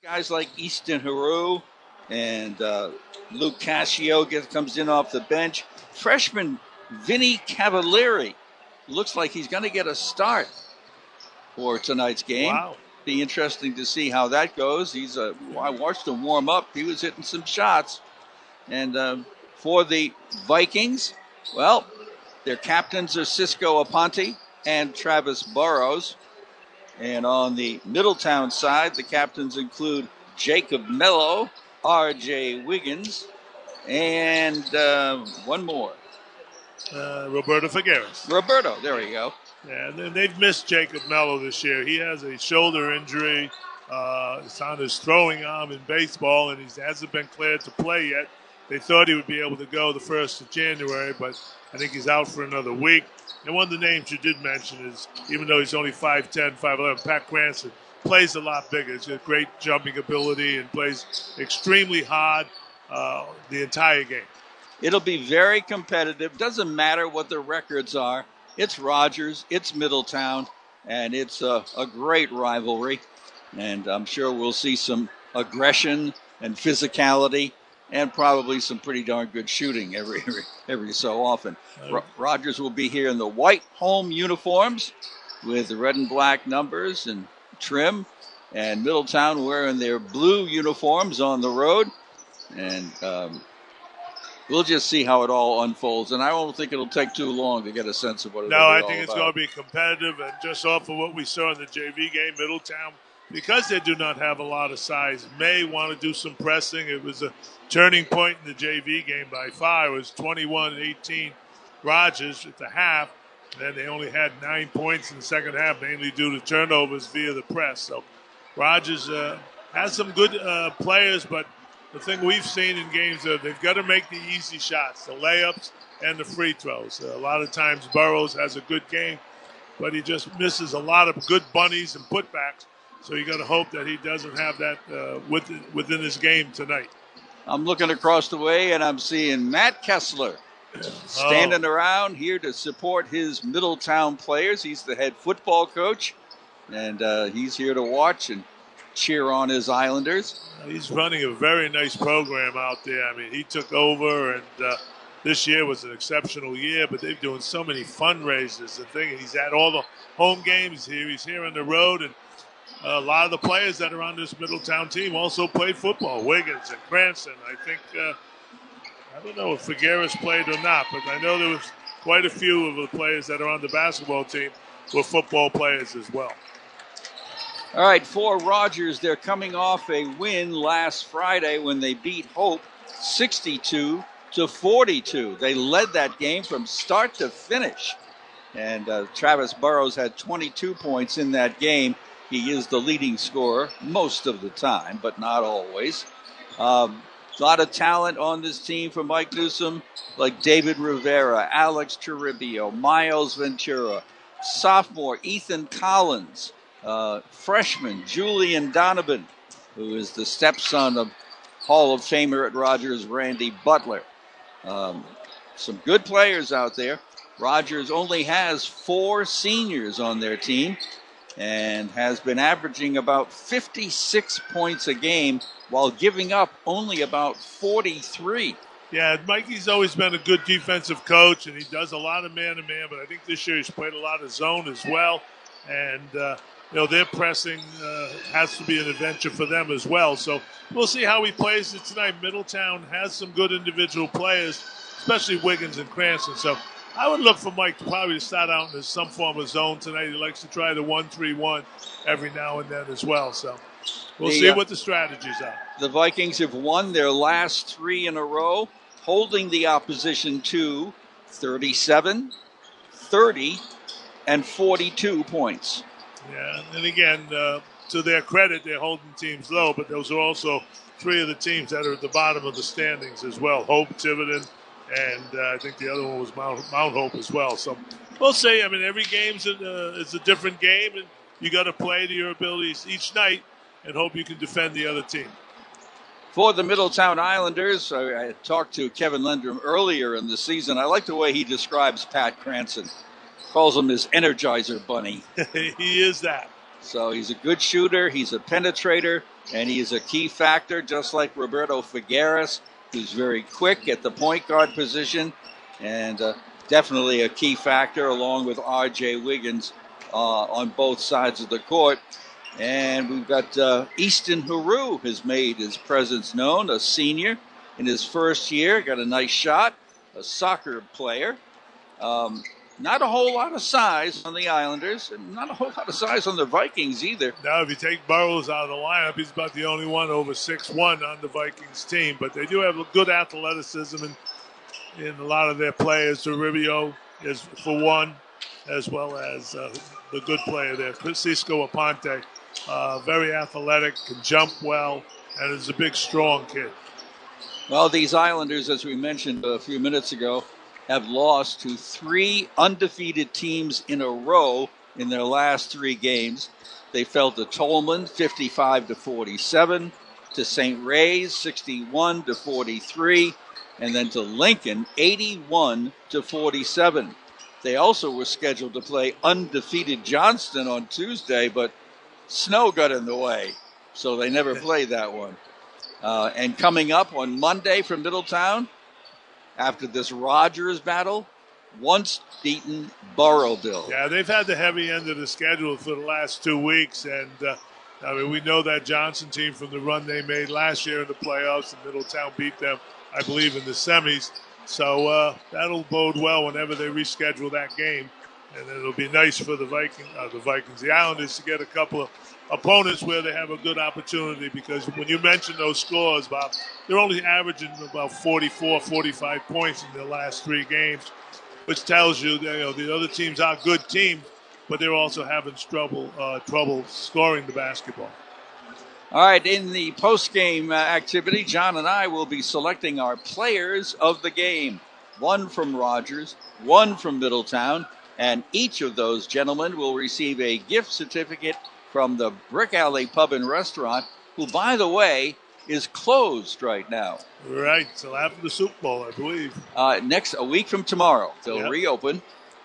Guys like Easton Haru and Luke Cascio comes in off the bench. Freshman Vinny Cavalieri looks like he's going to get a start for tonight's game. Wow. Be interesting to see how that goes. I watched him warm up. He was hitting some shots. And for the Vikings, well, their captains are Cisco Aponte and Travis Burrows. And on the Middletown side, the captains include Jacob Mello, R.J. Wiggins, and one more. Roberto Figueres. Roberto, there we go. Yeah, and they've missed Jacob Mello this year. He has a shoulder injury. It's on his throwing arm in baseball, and he hasn't been cleared to play yet. They thought he would be able to go the 1st of January, but I think he's out for another week. And one of the names you did mention is, even though he's only 5'10", 5'11", Pat Cranston plays a lot bigger. He's got great jumping ability and plays extremely hard the entire game. It'll be very competitive. Doesn't matter what the records are. It's Rogers, it's Middletown, and it's a great rivalry. And I'm sure we'll see some aggression and physicality and probably some pretty darn good shooting every so often. Rogers will be here in the white home uniforms with the red and black numbers and trim, and Middletown wearing their blue uniforms on the road. And we'll just see how it all unfolds. And I don't think it'll take too long to get a sense of what it's all about. No, I think it's going to be competitive. And just off of what we saw in the JV game, Middletown, because they do not have a lot of size, may want to do some pressing. It was a turning point in the JV game by far. It was 21-18 Rogers at the half. And they only had 9 points in the second half, mainly due to turnovers via the press. So Rogers has some good players, but the thing we've seen in games is they've got to make the easy shots, the layups and the free throws. A lot of times Burrows has a good game, but he just misses a lot of good bunnies and putbacks. So you got to hope that he doesn't have that within his game tonight. I'm looking across the way, and I'm seeing Matt Kessler standing around here to support his Middletown players. He's the head football coach, and he's here to watch and cheer on his Islanders. He's running a very nice program out there. I mean, he took over, and this year was an exceptional year, but they're doing so many fundraisers. The thing, he's at all the home games here. He's here on the road, and a lot of the players that are on this Middletown team also played football. Wiggins and Cranston. I think, I don't know if Figueres played or not, but I know there was quite a few of the players that are on the basketball team were football players as well. All right, for Rogers, they're coming off a win last Friday when they beat Hope 62-42. They led that game from start to finish. And Travis Burrows had 22 points in that game. He is the leading scorer most of the time, but not always. A lot of talent on this team for Mike Newsom, like David Rivera, Alex Toribio, Miles Ventura, sophomore Ethan Collins, freshman Julian Donovan, who is the stepson of Hall of Famer at Rogers, Randy Butler. Some good players out there. Rogers only has 4 seniors on their team and has been averaging about 56 points a game while giving up only about 43. Yeah, Mikey's always been a good defensive coach, and he does a lot of man-to-man, but I think this year he's played a lot of zone as well. And, their pressing has to be an adventure for them as well. So we'll see how he plays it tonight. Middletown has some good individual players, especially Wiggins and Cranston. So I would look for Mike probably to start out in some form of zone tonight. He likes to try the 1-3-1 every now and then as well. So we'll see what the strategies are. The Vikings have won their last 3 in a row, holding the opposition to 37, 30, and 42 points. Yeah, and again, to their credit, they're holding teams low, but those are also 3 of the teams that are at the bottom of the standings as well. Hope, Tiverton, and I think the other one was Mount Hope as well. So we'll see. I mean, every game's is a different game, and you got to play to your abilities each night and hope you can defend the other team. For the Middletown Islanders, I talked to Kevin Lendrum earlier in the season. I like the way he describes Pat Cranston. Calls him his Energizer Bunny. He is that. So he's a good shooter, he's a penetrator, and he is a key factor, just like Roberto Figueres, who's very quick at the point guard position, and definitely a key factor along with R.J. Wiggins on both sides of the court. And we've got Easton Haru has made his presence known, a senior in his first year, got a nice shot, a soccer player. Not a whole lot of size on the Islanders, and not a whole lot of size on the Vikings either. Now, if you take Burrows out of the lineup, he's about the only one over 6'1" on the Vikings team. But they do have good athleticism in a lot of their players. Toribio is, for one, as well as the good player there, Cisco Aponte. Very athletic, can jump well, and is a big, strong kid. Well, these Islanders, as we mentioned a few minutes ago, have lost to 3 undefeated teams in a row in their last 3 games. They fell to Tolman 55-47, to St. Ray's 61-43, and then to Lincoln 81-47. They also were scheduled to play undefeated Johnston on Tuesday, but snow got in the way, so they never played that one. And coming up on Monday from Middletown, after this Rogers battle, once beaten Burrowville. Yeah, they've had the heavy end of the schedule for the last 2 weeks, and we know that Johnson team from the run they made last year in the playoffs, and Middletown beat them, I believe, in the semis. So that'll bode well whenever they reschedule that game, and it'll be nice for the Islanders to get a couple of opponents where they have a good opportunity, because when you mention those scores, Bob, they're only averaging about 44, 45 points in their last 3 games, which tells you that the other teams are good teams, but they're also having trouble scoring the basketball. All right, in the post-game activity, John and I will be selecting our players of the game. 1 from Rogers, 1 from Middletown, and each of those gentlemen will receive a gift certificate from the Brick Alley Pub and Restaurant, who, by the way, is closed right now. Right, till after the Super Bowl, I believe. A week from tomorrow, they'll reopen.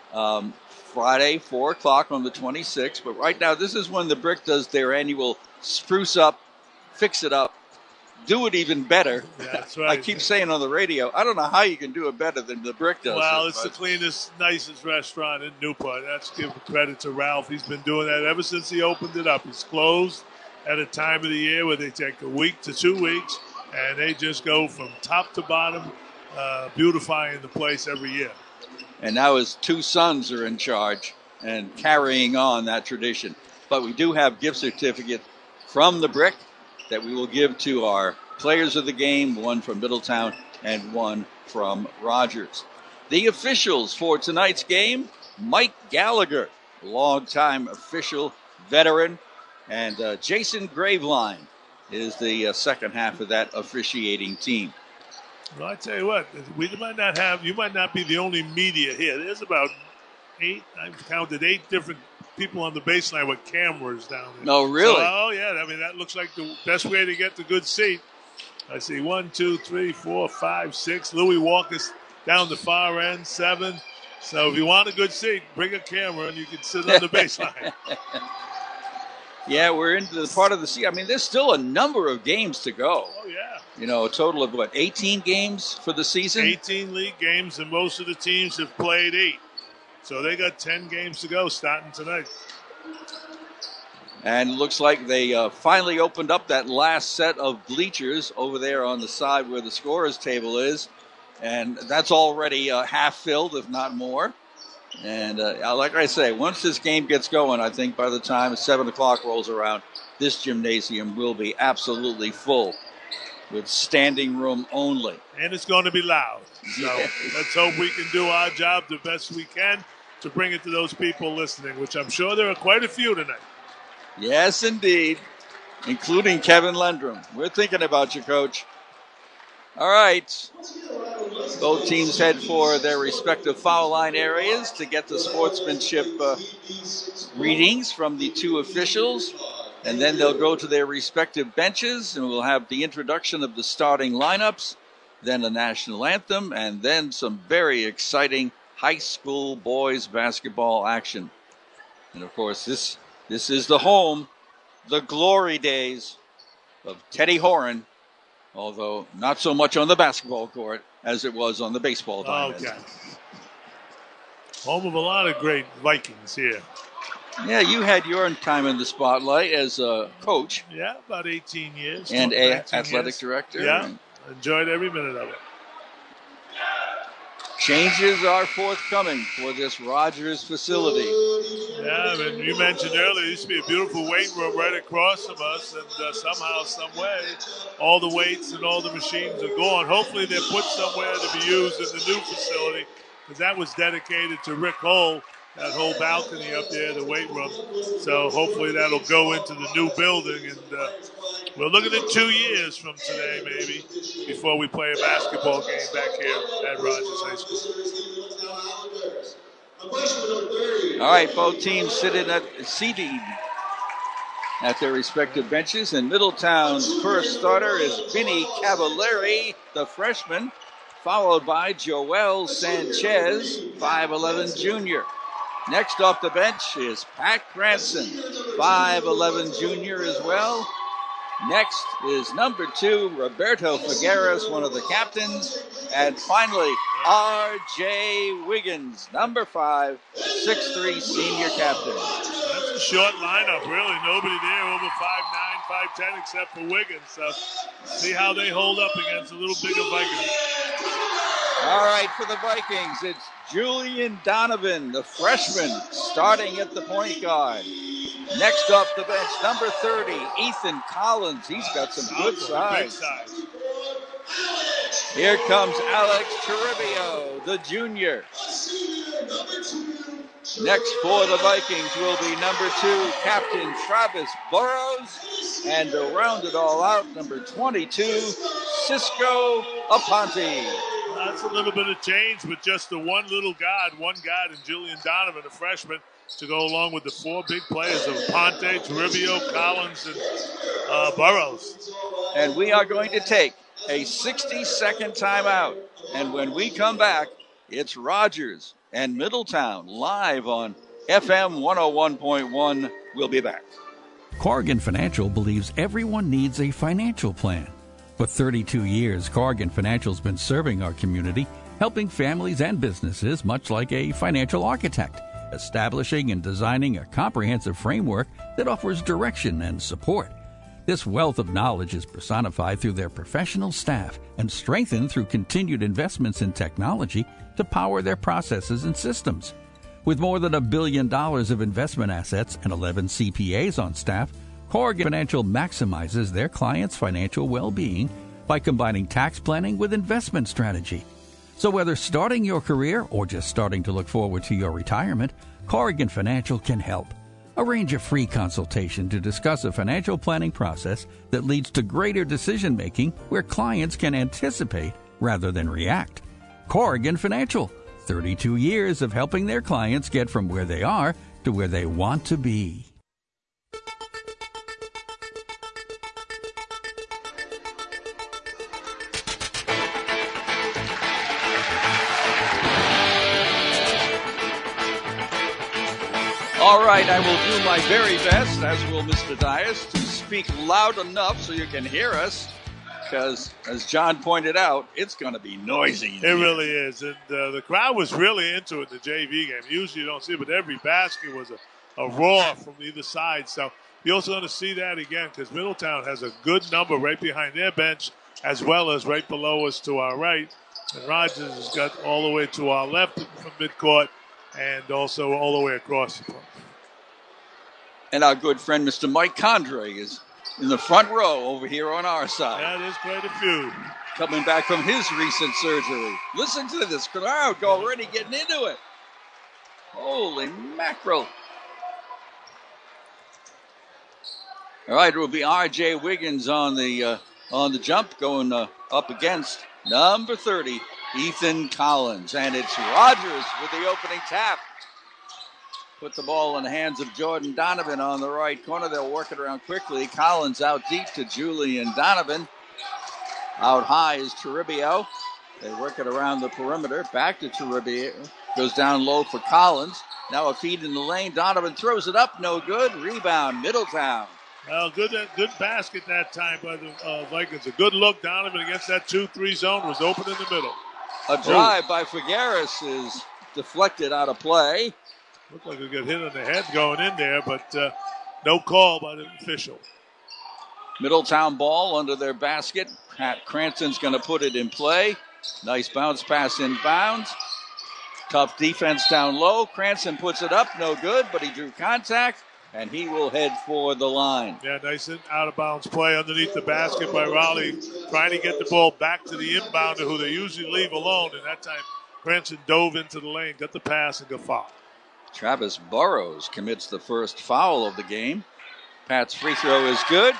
Friday, 4 o'clock on the 26th. But right now, this is when the Brick does their annual spruce up, fix it up, do it even better. That's right. I keep saying on the radio, I don't know how you can do it better than the Brick does. Well, it's the cleanest, nicest restaurant in Newport. That's give credit to Ralph. He's been doing that ever since he opened it up. It's closed at a time of the year where they take a week to 2 weeks, and they just go from top to bottom, beautifying the place every year. And now his 2 sons are in charge and carrying on that tradition. But we do have gift certificates from the Brick that we will give to our players of the game, 1 from Middletown and 1 from Rogers. The officials for tonight's game, Mike Gallagher, longtime official, veteran, and Jason Graveline is the second half of that officiating team. Well, I tell you what, you might not be the only media here. There's about 8, I've counted 8 different people on the baseline with cameras down there. No, really? So, that looks like the best way to get the good seat. I see 1, 2, 3, 4, 5, 6. Louis Walker's down the far end, 7. So if you want a good seat, bring a camera and you can sit on the baseline. Yeah, we're into the part of the season. I mean, there's still a number of games to go. Oh, yeah. A total of 18 games for the season? 18 league games, and most of the teams have played 8. So they got 10 games to go starting tonight. And it looks like they finally opened up that last set of bleachers over there on the side where the scorer's table is. And that's already half filled, if not more. And like I say, once this game gets going, I think by the time 7 o'clock rolls around, this gymnasium will be absolutely full with standing room only. And it's going to be loud. So let's hope we can do our job the best we can to bring it to those people listening, which I'm sure there are quite a few tonight. Yes, indeed, including Kevin Lendrum. We're thinking about you, Coach. All right. Both teams head for their respective foul line areas to get the sportsmanship readings from the 2 officials. And then they'll go to their respective benches, and we'll have the introduction of the starting lineups, then a national anthem, and then some very exciting high school boys basketball action. And, of course, this This is the home, the glory days of Teddy Horan, although not so much on the basketball court as it was on the baseball diamond. Okay. Home of a lot of great Vikings here. Yeah, you had your time in the spotlight as a coach. Yeah, about 18 years. And athletic director. Yeah, enjoyed every minute of it. Changes are forthcoming for this Rogers facility. Yeah, I mean, you mentioned earlier, there used to be a beautiful weight room right across from us, and somehow, some way, all the weights and all the machines are gone. Hopefully they're put somewhere to be used in the new facility, because that was dedicated to Rick Hull, that whole balcony up there, the weight room. So hopefully that'll go into the new building, and we're looking at 2 years from today, maybe, before we play a basketball game back here at Rogers High School. All right, both teams seated at their respective benches, and Middletown's first starter is Vinny Cavallari, the freshman, followed by Joel Sanchez, 5'11 junior. Next off the bench is Pat Cranston, 5'11 junior as well. Next is number 2, Roberto Figueres, one of the captains. And finally, R.J. Wiggins, number 5, 6'3 senior captain. That's a short lineup, really. Nobody there over 5'9", 5'10", except for Wiggins. So see how they hold up against a little bigger Vikings. All right, for the Vikings, it's Julian Donovan, the freshman, starting at the point guard. Next off the bench, number 30, Ethan Collins. He's got some good size. Here comes Alex Toribio, the junior. Next for the Vikings will be number 2, Captain Travis Burrows. And to round it all out, number 22, Cisco Aponte. That's a little bit of change with just the one guard and Julian Donovan, a freshman, to go along with the 4 big players of Ponte, Toribio, Collins, and Burrows. And we are going to take a 60-second timeout. And when we come back, it's Rogers and Middletown live on FM 101.1. We'll be back. Corrigan Financial believes everyone needs a financial plan. For 32 years, Corrigan Financial's been serving our community, helping families and businesses much like a financial architect, establishing and designing a comprehensive framework that offers direction and support. This wealth of knowledge is personified through their professional staff and strengthened through continued investments in technology to power their processes and systems. With more than $1 billion of investment assets and 11 CPAs on staff, Corrigan Financial maximizes their clients' financial well-being by combining tax planning with investment strategy. So whether starting your career or just starting to look forward to your retirement, Corrigan Financial can help. Arrange a free consultation to discuss a financial planning process that leads to greater decision-making where clients can anticipate rather than react. Corrigan Financial, 32 years of helping their clients get from where they are to where they want to be. All right, I will do my very best, as will Mr. Dias, to speak loud enough so you can hear us, because, as John pointed out, it's going to be noisy. It really is, and the crowd was really into it in the JV game. Usually you don't see it, but every basket was a roar from either side, so you're also going to see that again, because Middletown has a good number right behind their bench, as well as right below us to our right, and Rogers has got all the way to our left from midcourt, and also all the way across the front. And our good friend, Mr. Mike Condrey, is in the front row over here on our side. Yeah, there's quite a few. Coming back from his recent surgery. Listen to this crowd already getting into it. Holy mackerel. All right, it will be R.J. Wiggins on the jump, going up against number 30, Ethan Collins. And it's Rogers with the opening tap. Put the ball in the hands of Jordan Donovan on the right corner. They'll work it around quickly. Collins out deep to Julian Donovan. Out high is Toribio. They work it around the perimeter. Back to Toribio. Goes down low for Collins. Now a feed in the lane. Donovan throws it up. No good. Rebound. Middletown. Well, good basket that time by the Vikings. A good look. Donovan against that 2-3 zone was open in the middle. A drive by Figueres is deflected out of play. Looked like he got hit on the head going in there, but no call by the official. Middletown ball under their basket. Pat Cranston's going to put it in play. Nice bounce pass inbounds. Tough defense down low. Cranston puts it up. No good, but he drew contact, and he will head for the line. Yeah, nice out-of-bounds play underneath the basket by Raleigh, trying to get the ball back to the inbounder who they usually leave alone, and that time Cranston dove into the lane, got the pass, and got fouled. Travis Burrows commits the first foul of the game. Pat's free throw is good,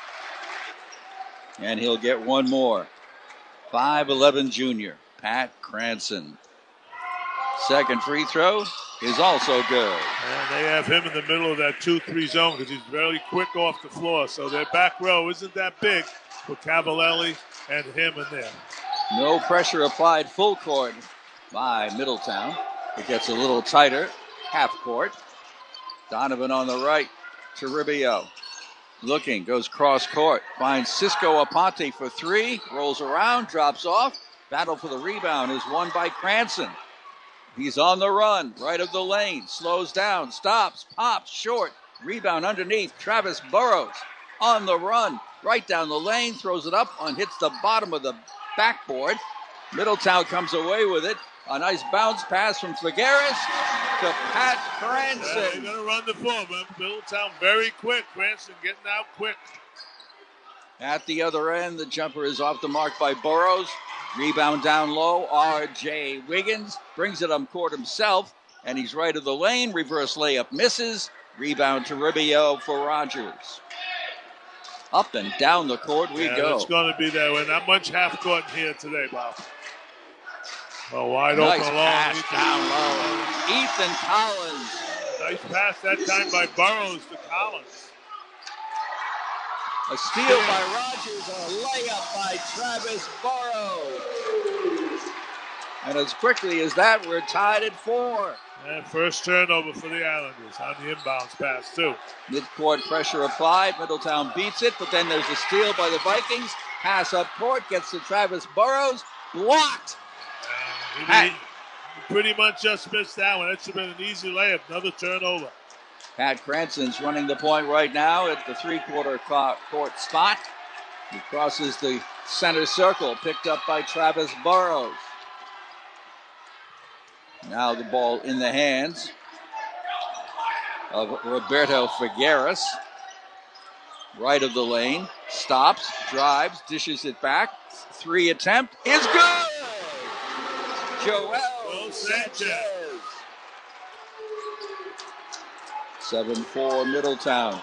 and he'll get one more. 5'11" junior, Pat Cranston. Second free throw is also good. And they have him in the middle of that 2-3 zone because he's very quick off the floor. So their back row isn't that big for Cavallelli and him in there. No pressure applied full court by Middletown. It gets a little tighter, half court. Donovan on the right to Rubio. Looking, goes cross court. Finds Cisco Aponte for three. Rolls around, drops off. Battle for the rebound is won by Cranston. He's on the run, right of the lane. Slows down, stops, pops, short. Rebound underneath. Travis Burrows on the run, right down the lane. Throws it up and hits the bottom of the backboard. Middletown comes away with it. A nice bounce pass from Figueres to Pat Cranston. They're going to run the floor, but Middletown very quick. Cranston getting out quick. At the other end, the jumper is off the mark by Burrows. Rebound down low. R.J. Wiggins brings it up court himself, and he's right of the lane. Reverse layup misses. Rebound to Rubio for Rogers. Up and down the court we go. It's going to be that way. Not much half court here today, Bob. Well, wide nice open pass along. down low. Ethan Collins. Nice pass that time by Burrows to Collins. A steal by Rogers, a layup by Travis Burrows. And as quickly as that, we're tied at 4. And first turnover for the Islanders on the inbounds pass, too. Mid-court pressure applied. Middletown beats it, but then there's a steal by the Vikings. Pass up court, gets to Travis Burrows. Blocked. He pretty much just missed that one. That should have been an easy layup. Another turnover. Pat Cranston's running the point right now at the three-quarter court spot. He crosses the center circle, picked up by Travis Burrows. Now the ball in the hands of Roberto Figueres. Right of the lane, stops, drives, dishes it back. Three attempt is good! Joel Sanchez. 7-4 Middletown.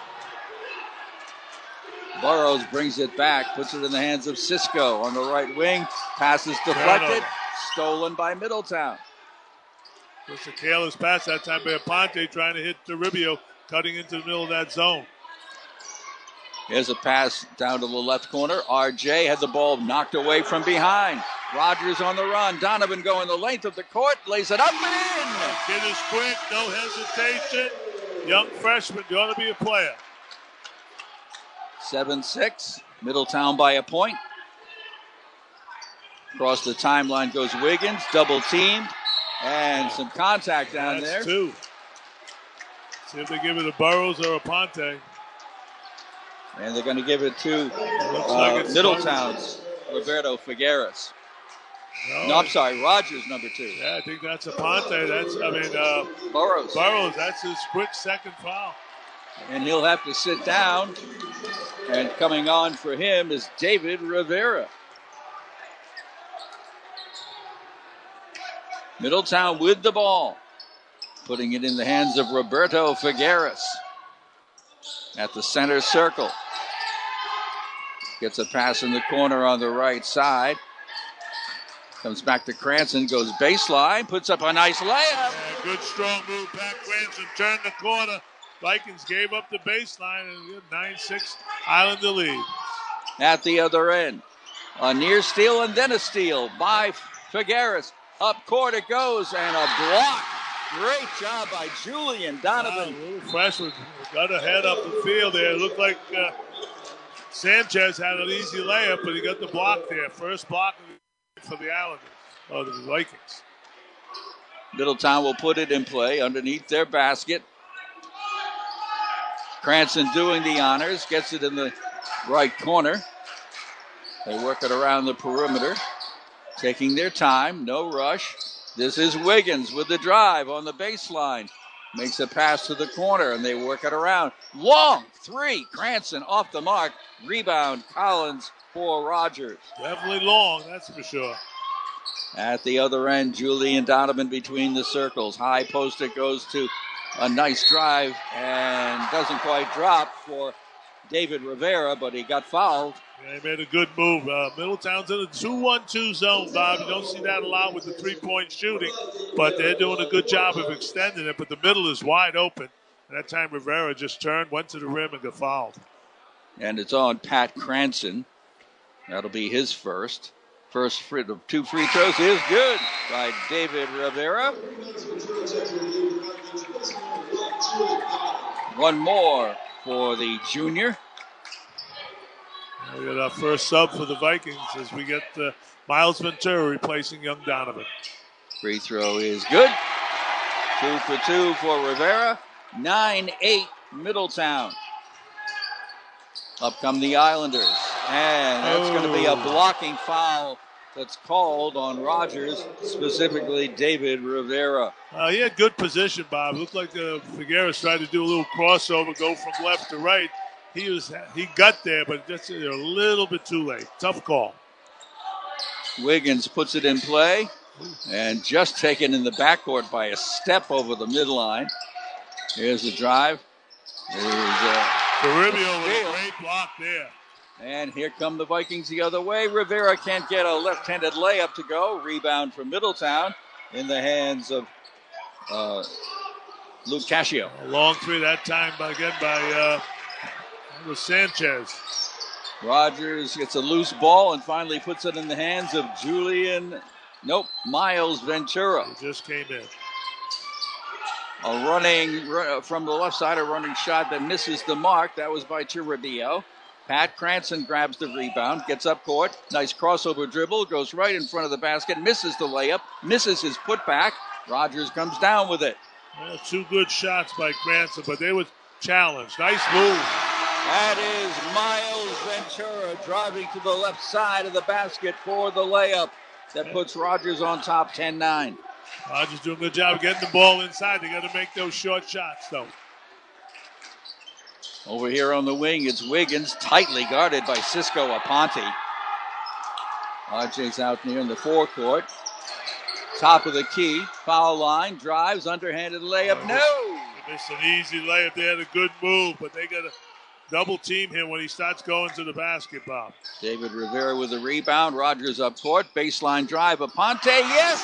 Burrows brings it back, puts it in the hands of Cisco on the right wing. Pass is deflected, stolen by Middletown. It's a careless pass that time by Aponte trying to hit Rubio, cutting into the middle of that zone. Here's a pass down to the left corner. RJ had the ball knocked away from behind. Rogers on the run. Donovan going the length of the court, lays it up and in. Kid is quick, no hesitation. Young freshman, going to be a player. 7-6. Middletown by a point. Across the timeline goes Wiggins, double teamed, and some contact down there. That's 2. See if they give it to Burrows or Aponte. And they're going to give it to Middletown's Roberto Figueres. No, I'm sorry, Rogers, number 2. Yeah, I think that's Aponte. Burrows. Burrows, that's his quick second foul. And he'll have to sit down. And coming on for him is David Rivera. Middletown with the ball. Putting it in the hands of Roberto Figueres. At the center circle. Gets a pass in the corner on the right side. Comes back to Cranston, goes baseline, puts up a nice layup. Yeah, good strong move. Pat Cranston turned the corner. Vikings gave up the baseline and 9-6 Islander lead. At the other end, a near steal and then a steal by Figueres. Up court it goes and a block Great job by Julian Donovan. Wow, a little freshman got a head up the field there. It looked like Sanchez had an easy layup, but he got the block there. First block for the Islanders, or the Vikings. Middletown will put it in play underneath their basket. Cranston doing the honors, gets it in the right corner. They work it around the perimeter, taking their time, no rush. This is Wiggins with the drive on the baseline. Makes a pass to the corner, and they work it around. Long three, Cranston off the mark. Rebound, Collins for Rogers. Definitely long, that's for sure. At the other end, Julian Donovan between the circles. High post, it goes to a nice drive and doesn't quite drop for David Rivera, but he got fouled. Yeah, he made a good move. Middletown's in a 2-1-2 zone, Bob. You don't see that a lot with the three-point shooting, but they're doing a good job of extending it. But the middle is wide open. And that time Rivera just turned, went to the rim, and got fouled. And it's on Pat Cranston. That'll be his first. First of two free throws is good by David Rivera. One more for the junior. We got our first sub for the Vikings as we get Miles Ventura replacing young Donovan. Free throw is good. 2 for 2 for Rivera. 9-8 Middletown. Up come the Islanders. And that's going to be a blocking foul that's called on Rogers, specifically David Rivera. He had good position, Bob. It looked like Figueres tried to do a little crossover, go from left to right. He got there, but just a little bit too late. Tough call. Wiggins puts it in play and just taken in the backcourt by a step over the midline. Here's the drive. Caribbean with a great block there. And here come the Vikings the other way. Rivera can't get a left-handed layup to go. Rebound from Middletown in the hands of Luke Cascio. A long three that time by Sanchez. Rogers gets a loose ball and finally puts it in the hands of Miles Ventura. He just came in. A running from the left side, a running shot that misses the mark. That was by Toribio. Pat Cranston grabs the rebound, gets up court. Nice crossover dribble, goes right in front of the basket, misses the layup, misses his putback. Rogers comes down with it. Well, two good shots by Cranston, but they were challenged. Nice move. That is Miles Ventura driving to the left side of the basket for the layup that puts Rogers on top 10-9. Rogers doing a good job of getting the ball inside. They got to make those short shots, though. Over here on the wing, it's Wiggins, tightly guarded by Cisco Aponte. RJ's out near in the forecourt. Top of the key, foul line, drives, underhanded layup, no! They missed an easy layup. They had a good move, but they got to double team him when he starts going to the basket, Bob. David Rivera with the rebound. Rogers up court, baseline drive, Aponte, yes!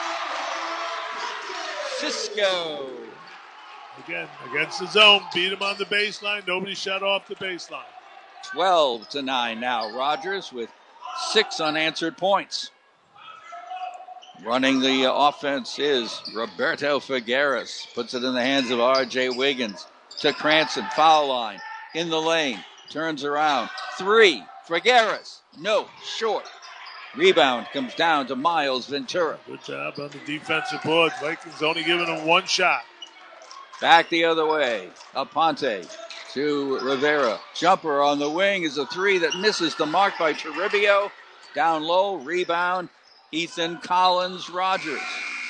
Cisco. Again, against the zone, beat him on the baseline. Nobody shut off the baseline. 12-9 now. Rogers with 6 unanswered points. Running the offense is Roberto Figueres. Puts it in the hands of R.J. Wiggins. To Cranston, foul line. In the lane. Turns around. 3. Figueres. No. Short. Rebound comes down to Miles Ventura. Good job on the defensive board. Vikings only giving him one shot. Back the other way. Aponte to Rivera. Jumper on the wing is a 3 that misses the mark by Toribio. Down low. Rebound. Ethan Collins Rogers.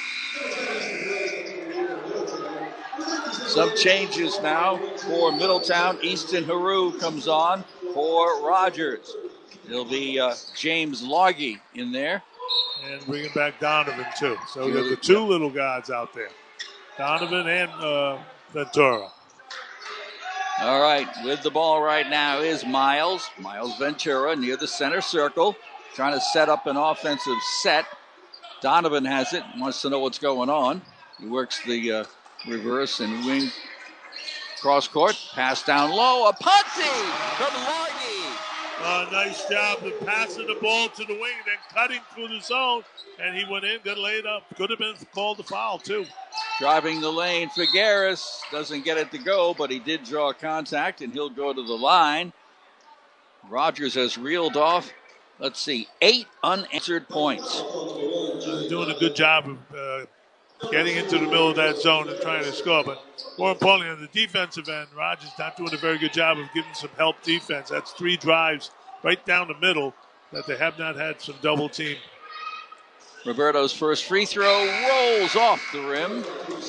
Some changes now for Middletown. Easton Haru comes on for Rogers. It'll be James Logie in there. And bringing back Donovan, too. So we got the two little guys out there. Donovan and Ventura. All right, with the ball right now is Miles Ventura near the center circle, trying to set up an offensive set. Donovan has it, wants to know what's going on. He works the reverse and wing cross court, pass down low, Aponte from Logie. Nice job of passing the ball to the wing, then cutting through the zone, and he went in, got laid up. Could have been called a foul, too. Driving the lane, Figueres doesn't get it to go, but he did draw contact, and he'll go to the line. Rogers has reeled off, 8 unanswered points. Doing a good job of getting into the middle of that zone and trying to score. But more importantly, on the defensive end, Rogers not doing a very good job of giving some help defense. That's 3 drives right down the middle that they have not had some double team. Roberto's first free throw rolls off the rim.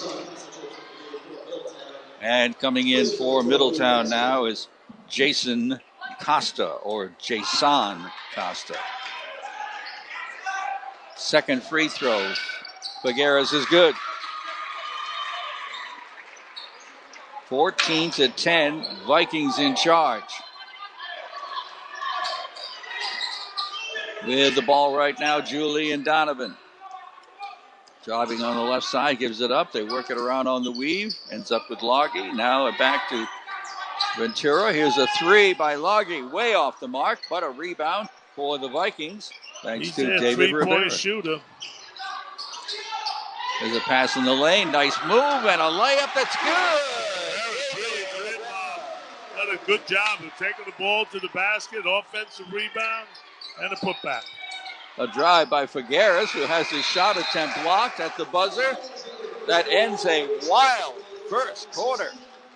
And coming in for Middletown now is Jason Costa, or Jason Costa. Second free throw. Figueres is good. 14-10, Vikings in charge. With the ball right now, Julian Donovan. Driving on the left side, gives it up. They work it around on the weave. Ends up with Loggy. Now back to Ventura. Here's a 3 by Loggy. Way off the mark, but a rebound for the Vikings. Thanks to David Rivera. Shooter. There's a pass in the lane. Nice move and a layup that's good. Done a good job of taking the ball to the basket. Offensive rebound. And a putback. A drive by Figueres, who has his shot attempt blocked at the buzzer. That ends a wild first quarter.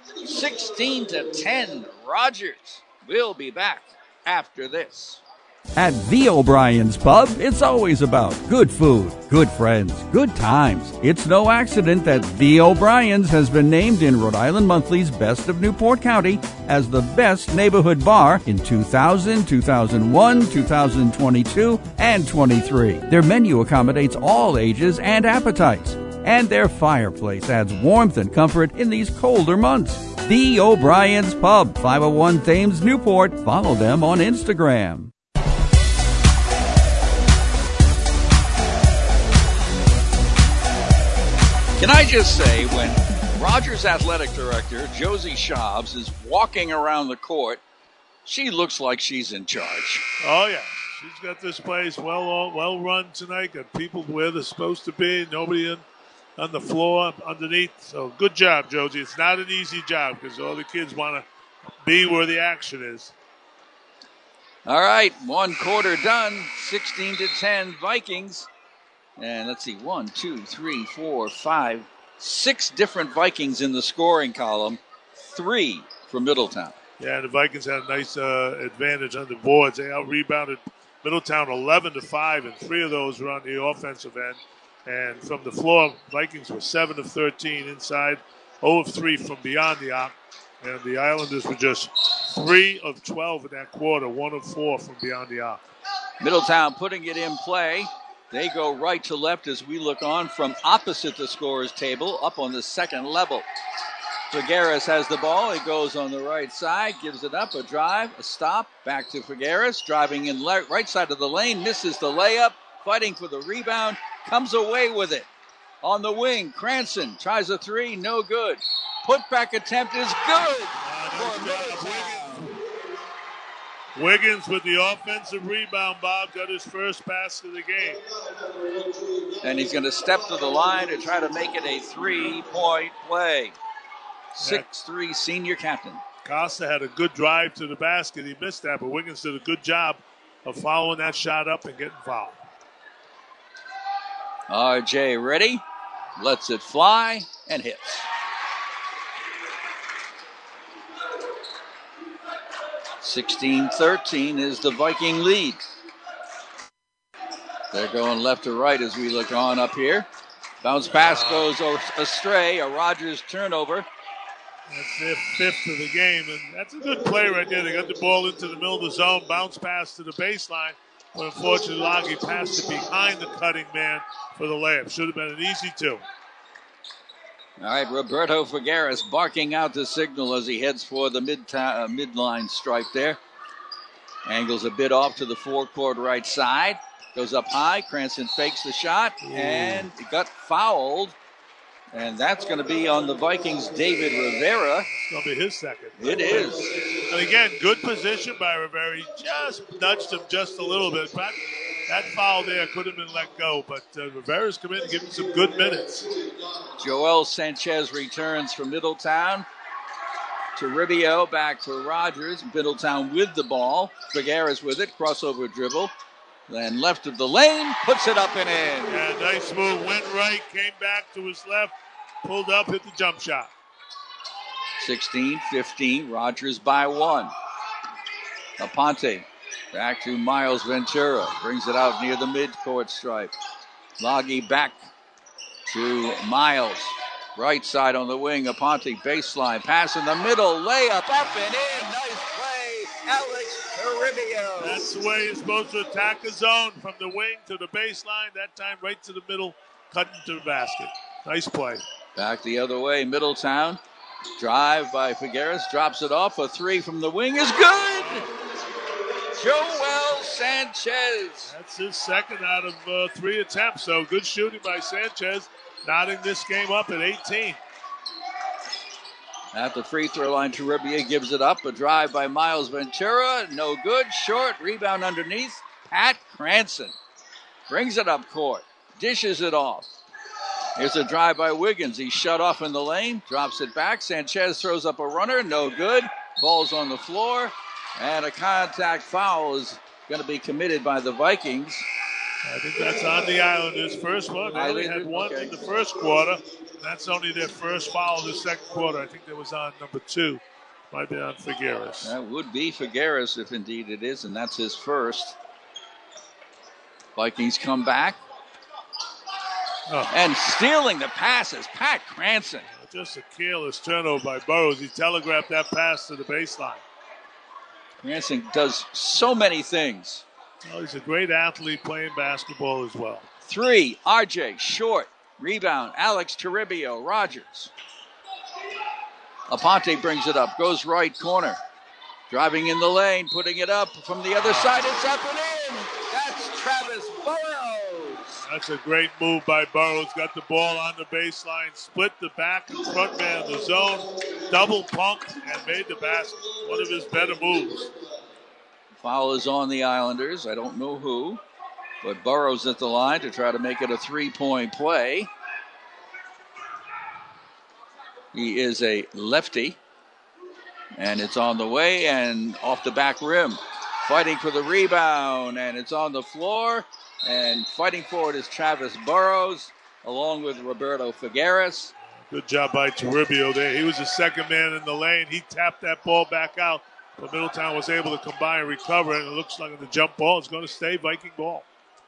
16-10. Rogers will be back after this. At the O'Brien's Pub, it's always about good food, good friends, good times. It's no accident that the O'Brien's has been named in Rhode Island Monthly's Best of Newport County as the best neighborhood bar in 2000, 2001, 2022, and 23. Their menu accommodates all ages and appetites, and their fireplace adds warmth and comfort in these colder months. The O'Brien's Pub, 501 Thames, Newport. Follow them on Instagram. Can I just say, when Rogers athletic director Josie Schaubs is walking around the court, she looks like she's in charge. Oh, yeah. She's got this place well run tonight. Got people where they're supposed to be. Nobody on the floor underneath. So good job, Josie. It's not an easy job because all the kids want to be where the action is. All right, 1 quarter done. 16-10 Vikings. And let's see, 1, 2, 3, 4, 5, 6 different Vikings in the scoring column. 3 for Middletown. Yeah, the Vikings had a nice advantage on the boards. They out-rebounded Middletown 11-5, and 3 of those were on the offensive end. And from the floor, Vikings were 7 of 13 inside, 0 of 3 from beyond the arc. And the Islanders were just 3 of 12 in that quarter, 1 of 4 from beyond the arc. Middletown putting it in play. They go right to left as we look on from opposite the scorer's table, up on the second level. Figueres has the ball. He goes on the right side, gives it up, a drive, a stop, back to Figueres, driving in right side of the lane, misses the layup, fighting for the rebound, comes away with it. On the wing, Cranston tries a 3, no good. Putback attempt is good. Wiggins with the offensive rebound, Bob, got his first pass of the game. And he's going to step to the line to try to make it a 3-point play. 6'3" senior captain. Costa had a good drive to the basket. He missed that, but Wiggins did a good job of following that shot up and getting fouled. RJ ready, lets it fly, and hits. (16-13) is the Viking lead. They're going left to right as we look on up here. Bounce pass goes astray, a Rogers turnover. That's their 5th of the game, and that's a good play right there. They got the ball into the middle of the zone, bounce pass to the baseline, but unfortunately Loggy passed it behind the cutting man for the layup. Should have been an easy 2. All right, Roberto Figueres barking out the signal as he heads for the midline stripe there. Angles a bit off to the forecourt right side. Goes up high. Cranston fakes the shot and got fouled. And that's going to be on the Vikings' David Rivera. It's going to be his second. It is. And again, good position by Rivera. He just nudged him just a little bit. But that foul there could have been let go, but Rivera's come in and given some good minutes. Joel Sanchez returns from Middletown. Toribio back to Rogers. Middletown with the ball. Figueres with it. Crossover dribble. Then left of the lane. Puts it up and in. Yeah, nice move. Went right. Came back to his left. Pulled up. Hit the jump shot. 16-15. Rogers by 1. Aponte back to Miles Ventura. Brings it out near the midcourt stripe. Loggy back to Miles. Right side on the wing. Aponte baseline. Pass in the middle. Layup up and in. Nice play. Alex Toribio. That's the way you're supposed to attack the zone. From the wing to the baseline. That time right to the middle. Cutting to the basket. Nice play. Back the other way. Middletown. Drive by Figueres. Drops it off. A 3 from the wing is good. Joel Sanchez. That's his second out of 3 attempts. So good shooting by Sanchez. Knotting this game up at 18. At the free throw line, Toribio gives it up. A drive by Miles Ventura. No good. Short. Rebound underneath. Pat Cranston brings it up court. Dishes it off. Here's a drive by Wiggins. He's shut off in the lane. Drops it back. Sanchez throws up a runner. No good. Ball's on the floor. And a contact foul is going to be committed by the Vikings. I think that's on the Islanders. First one. They only had one in the first quarter. That's only their first foul of the second quarter. I think that was on number 2. Might be on Figueres. That would be Figueres if indeed it is, and that's his first. Vikings come back. And stealing the passes, Pat Cranston. Just a careless turnover by Burrows. He telegraphed that pass to the baseline. Cranston does so many things. Well, he's a great athlete playing basketball as well. 3, RJ, short. Rebound, Alex Toribio, Rogers. Aponte brings it up, goes right corner. Driving in the lane, putting it up from the other side. It's up and in. That's Travis Burrows. That's a great move by Burrows. Got the ball on the baseline, split the back and front man of the zone, double pumped, and made the basket. One of his better moves. Foul is on the Islanders. I don't know who, but Burrows at the line to try to make it a 3-point play. He is a lefty, and it's on the way and off the back rim. Fighting for the rebound, and it's on the floor, and fighting for it is Travis Burrows, along with Roberto Figueres. Good job by Toribio there. He was the second man in the lane. He tapped that ball back out. But Middletown was able to combine and recover, and it looks like the jump ball is going to stay Viking ball.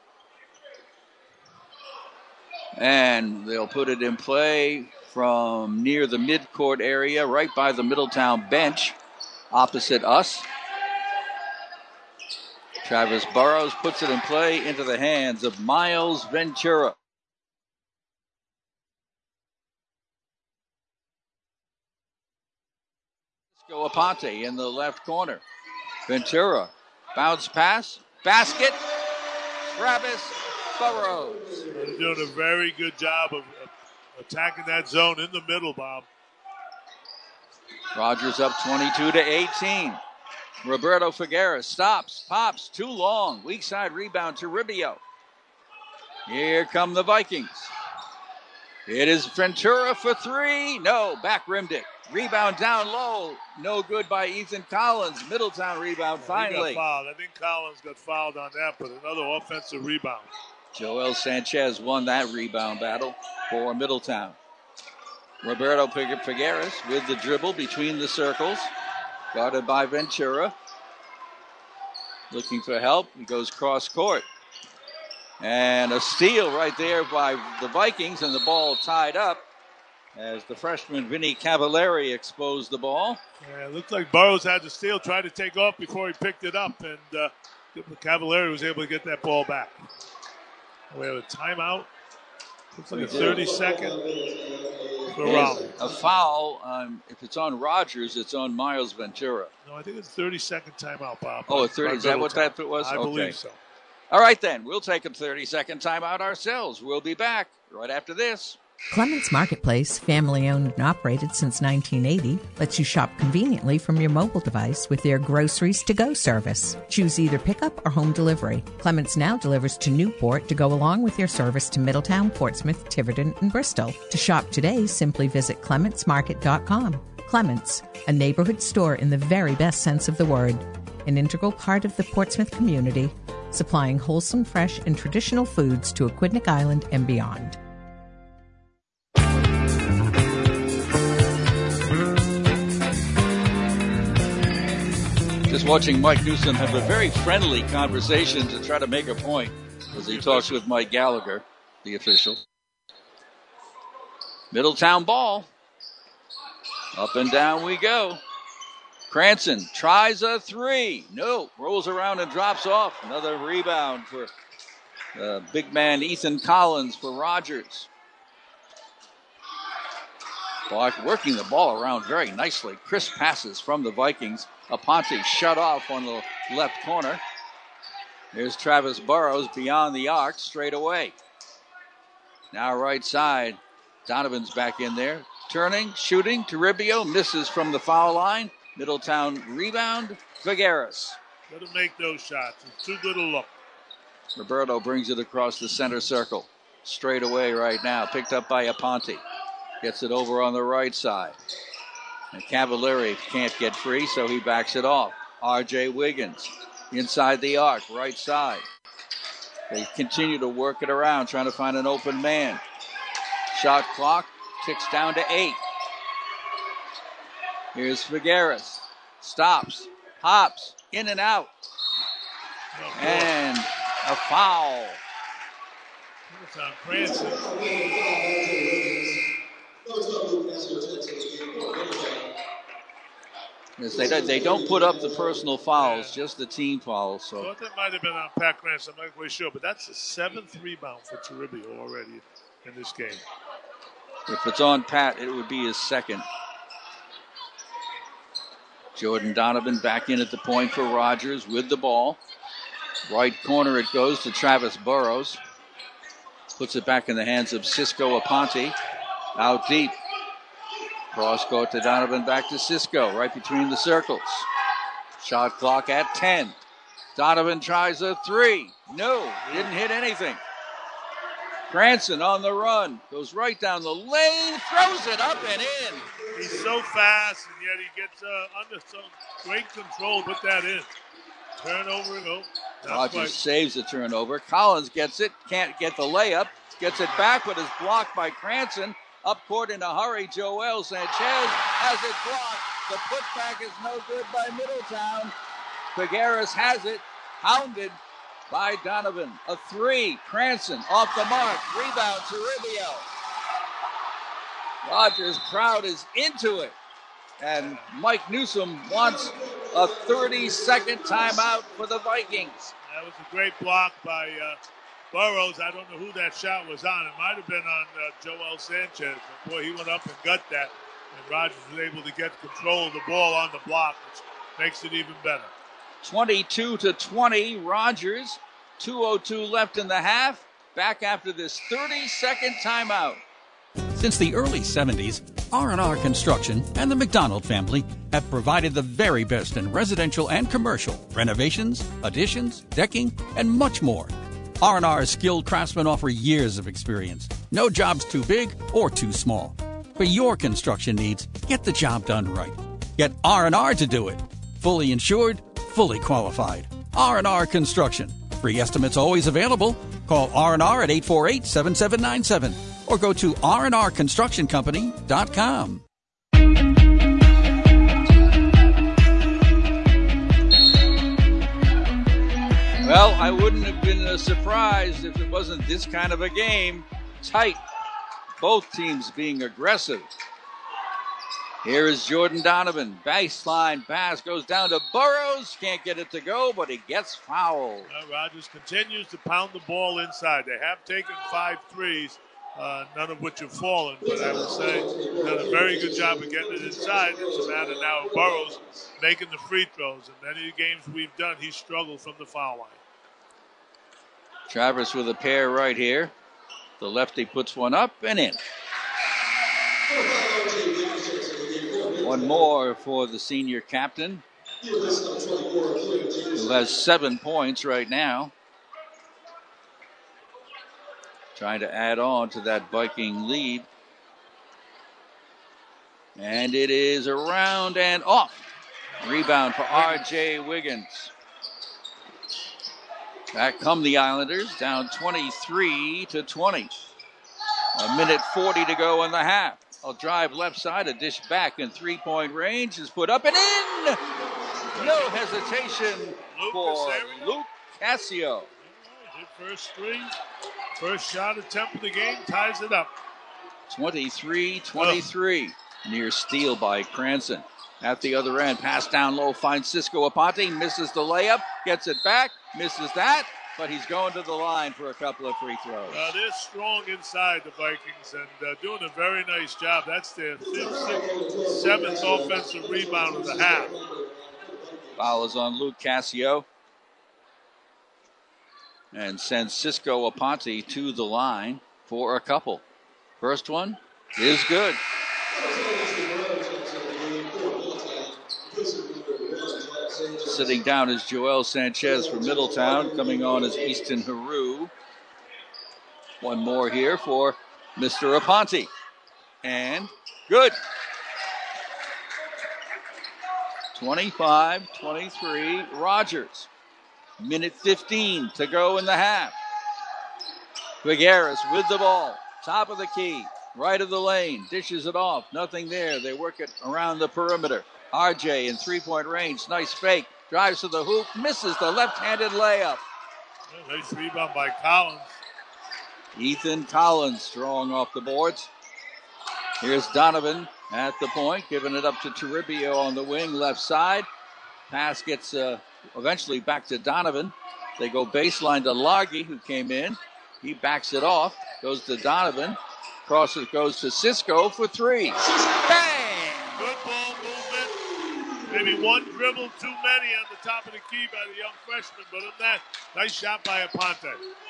And they'll put it in play from near the midcourt area, right by the Middletown bench, opposite us. Travis Burrows puts it in play into the hands of Miles Ventura. Aponte in the left corner. Ventura. Bounce pass. Basket. Travis Burrows. They're doing a very good job of attacking that zone in the middle, Bob. Rogers up 22-18. Roberto Figueres stops, pops, too long. Weak side rebound to Toribio. Here come the Vikings. It is Ventura for 3. No, back rimmed it. Rebound down low. No good by Ethan Collins. Middletown rebound finally. He got fouled. I think Collins got fouled on that, but another offensive rebound. Joel Sanchez won that rebound battle for Middletown. Roberto Figueres with the dribble between the circles. Guarded by Ventura. Looking for help. He goes cross court. And a steal right there by the Vikings, and the ball tied up as the freshman Vinny Cavallari exposed the ball. Yeah, it looked like Burrows had the steal, tried to take off before he picked it up, and Cavallari was able to get that ball back. We have a timeout. Looks like a 30-second for Raleigh. A foul. If it's on Rogers, it's on Miles Ventura. No, I think it's a 30-second timeout, Bob. Oh, 30. Is that what that was? I believe so. All right, then. We'll take a 30-second timeout ourselves. We'll be back right after this. Clements Marketplace, family-owned and operated since 1980, lets you shop conveniently from your mobile device with their groceries-to-go service. Choose either pickup or home delivery. Clements now delivers to Newport to go along with their service to Middletown, Portsmouth, Tiverton, and Bristol. To shop today, simply visit clementsmarket.com. Clements, a neighborhood store in the very best sense of the word. An integral part of the Portsmouth community, supplying wholesome, fresh, and traditional foods to Aquidneck Island and beyond. Just watching Mike Newsom have a very friendly conversation to try to make a point as he talks with Mike Gallagher, the official. Middletown ball. Up and down we go. Cranston tries a three. No, rolls around and drops off. Another rebound for big man Ethan Collins for Rogers. Clark working the ball around very nicely. Crisp passes from the Vikings. Aponte shut off on the left corner. There's Travis Burrows beyond the arc, straight away. Now right side. Donovan's back in there. Turning, shooting. Toribio misses from the foul line. Middletown rebound. Figueres. Let him make those shots. It's too good a look. Roberto brings it across the center circle. Straight away right now. Picked up by Aponte. Gets it over on the right side. And Cavalieri can't get free, so he backs it off. R.J. Wiggins inside the arc, right side. They continue to work it around, trying to find an open man. Shot clock ticks down to 8. Here's Figueres. Stops, hops, in and out. And a foul. It's on Cranston. Yes, they don't put up the personal fouls, just the team fouls. So I thought that might have been on Pat Cranston. I'm not quite sure, but that's the 7th rebound for Toribio already in this game. If it's on Pat, it would be his second. Jordan Donovan back in at the point for Rogers with the ball. Right corner it goes to Travis Burrows. Puts it back in the hands of Cisco Aponte. Out deep. Cross court to Donovan, back to Cisco, right between the circles. Shot clock at 10. Donovan tries a three. No, didn't hit anything. Cranston on the run. Goes right down the lane, throws it up and in. He's so fast, and yet he gets under some great control. Put that in. Turnover, no. Rogers saves the turnover. Collins gets it, can't get the layup. Gets it back, but is blocked by Cranston. Up court in a hurry, Joel Sanchez has it blocked. The putback is no good by Middletown. Figueres has it, hounded by Donovan. A three, Cranston off the mark. Rebound to Toribio. Rogers' crowd is into it. And Mike Newsom wants a 30-second timeout for the Vikings. That was a great block by Burrows. I don't know who that shot was on. It might have been on Joel Sanchez. But boy, he went up and got that. And Rogers was able to get control of the ball on the block, which makes it even better. 22-20, Rogers. 2:02 left in the half. Back after this 30-second timeout. Since the early 70s, R&R Construction and the McDonald family have provided the very best in residential and commercial renovations, additions, decking, and much more. R&R's skilled craftsmen offer years of experience. No job's too big or too small. For your construction needs, get the job done right. Get R&R to do it. Fully insured, fully qualified. R&R Construction. Free estimates always available. Call R&R at 848-7797 or go to rnrconstructioncompany.com. Well, I wouldn't have been surprised if it wasn't this kind of a game. Tight. Both teams being aggressive. Here is Jordan Donovan. Baseline pass goes down to Burrows. Can't get it to go, but he gets fouled. Rogers continues to pound the ball inside. They have taken 5 threes, none of which have fallen. But I would say done a very good job of getting it inside. It's a matter now of Burrows making the free throws. In many of the games we've done, he's struggled from the foul line. Travers with a pair right here. The lefty puts one up and in. One more for the senior captain, who has 7 points right now. Trying to add on to that Viking lead. And it is around and off. Rebound for R.J. Wiggins. Back come the Islanders, down 23-20. A minute 40 to go in the half. A drive left side, a dish back in three-point range is put up and in. No hesitation for Luke Cassio. Hit first three. First shot attempt of the game ties it up. 23-23. Near steal by Cranston. At the other end, pass down low, finds Cisco Aponte, misses the layup, gets it back, misses that, but he's going to the line for a couple of free throws. They're strong inside, the Vikings, and doing a very nice job. That's their 5th, 6th, 7th offensive rebound of the half. Foul is on Luke Cassio. And sends Cisco Aponte to the line for a couple. First one is good. Sitting down is Joel Sanchez from Middletown. Coming on is Easton Haru. One more here for Mr. Aponte. And good. 25-23 Rogers. Minute 15 to go in the half. Figueres with the ball. Top of the key. Right of the lane. Dishes it off. Nothing there. They work it around the perimeter. RJ in three-point range. Nice fake. Drives to the hoop. Misses the left-handed layup. Nice rebound by Collins. Ethan Collins strong off the boards. Here's Donovan at the point. Giving it up to Toribio on the wing left side. Pass gets eventually back to Donovan. They go baseline to Largy, who came in. He backs it off. Goes to Donovan. Crosses goes to Cisco for three. Bang! Good ball movement. Maybe one dribble too many on the top of the key by the young freshman, but in that, nice shot by Aponte.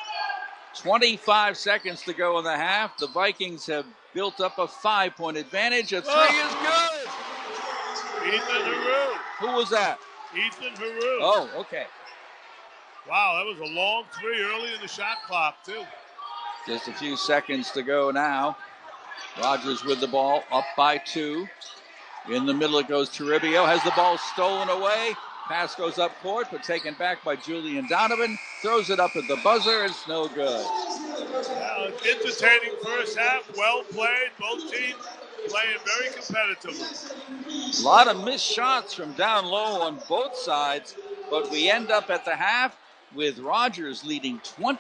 25 seconds to go in the half. The Vikings have built up a 5-point advantage. A three is good. Ethan Haru. Who was that? Ethan Haru. Oh, okay. Wow, that was a long three early in the shot clock, too. Just a few seconds to go now. Rogers with the ball, up by 2. In the middle it goes Toribio, has the ball stolen away. Pass goes up court, but taken back by Julian Donovan. Throws it up at the buzzer, it's no good. Well, entertaining first half, well played. Both teams playing very competitively. A lot of missed shots from down low on both sides, but we end up at the half with Rogers leading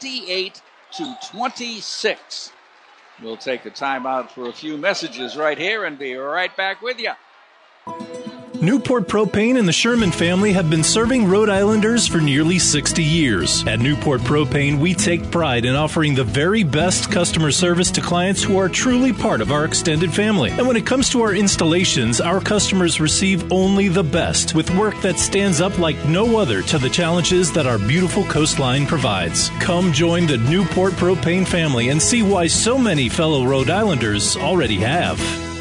28-26. We'll take a timeout for a few messages right here and be right back with you. Newport Propane and the Sherman family have been serving Rhode Islanders for nearly 60 years. At Newport Propane, we take pride in offering the very best customer service to clients who are truly part of our extended family. And when it comes to our installations, our customers receive only the best, with work that stands up like no other to the challenges that our beautiful coastline provides. Come join the Newport Propane family and see why so many fellow Rhode Islanders already have.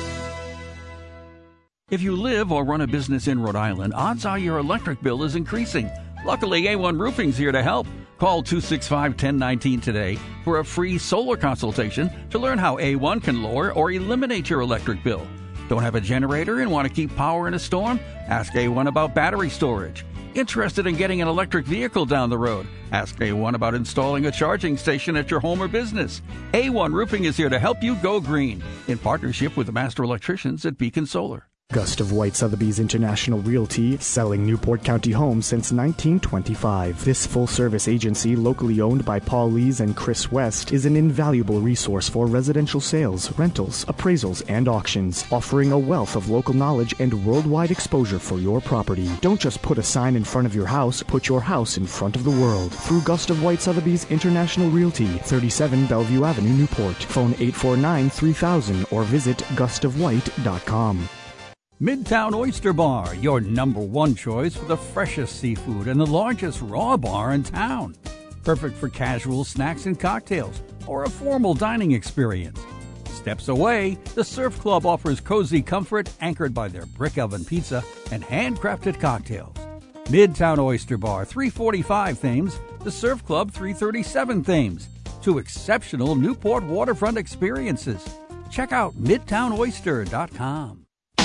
If you live or run a business in Rhode Island, odds are your electric bill is increasing. Luckily, A1 Roofing's here to help. Call 265-1019 today for a free solar consultation to learn how A1 can lower or eliminate your electric bill. Don't have a generator and want to keep power in a storm? Ask A1 about battery storage. Interested in getting an electric vehicle down the road? Ask A1 about installing a charging station at your home or business. A1 Roofing is here to help you go green in partnership with the master electricians at Beacon Solar. Gust of White Sotheby's International Realty, selling Newport County homes since 1925. This full-service agency, locally owned by Paul Lees and Chris West, is an invaluable resource for residential sales, rentals, appraisals, and auctions, offering a wealth of local knowledge and worldwide exposure for your property. Don't just put a sign in front of your house, put your house in front of the world. Through Gust of White Sotheby's International Realty, 37 Bellevue Avenue, Newport. Phone 849-3000 or visit gustofwhite.com. Midtown Oyster Bar, your number one choice for the freshest seafood and the largest raw bar in town. Perfect for casual snacks and cocktails or a formal dining experience. Steps away, the Surf Club offers cozy comfort anchored by their brick oven pizza and handcrafted cocktails. Midtown Oyster Bar, 345 Thames, the Surf Club, 337 Thames. Two exceptional Newport waterfront experiences. Check out MidtownOyster.com.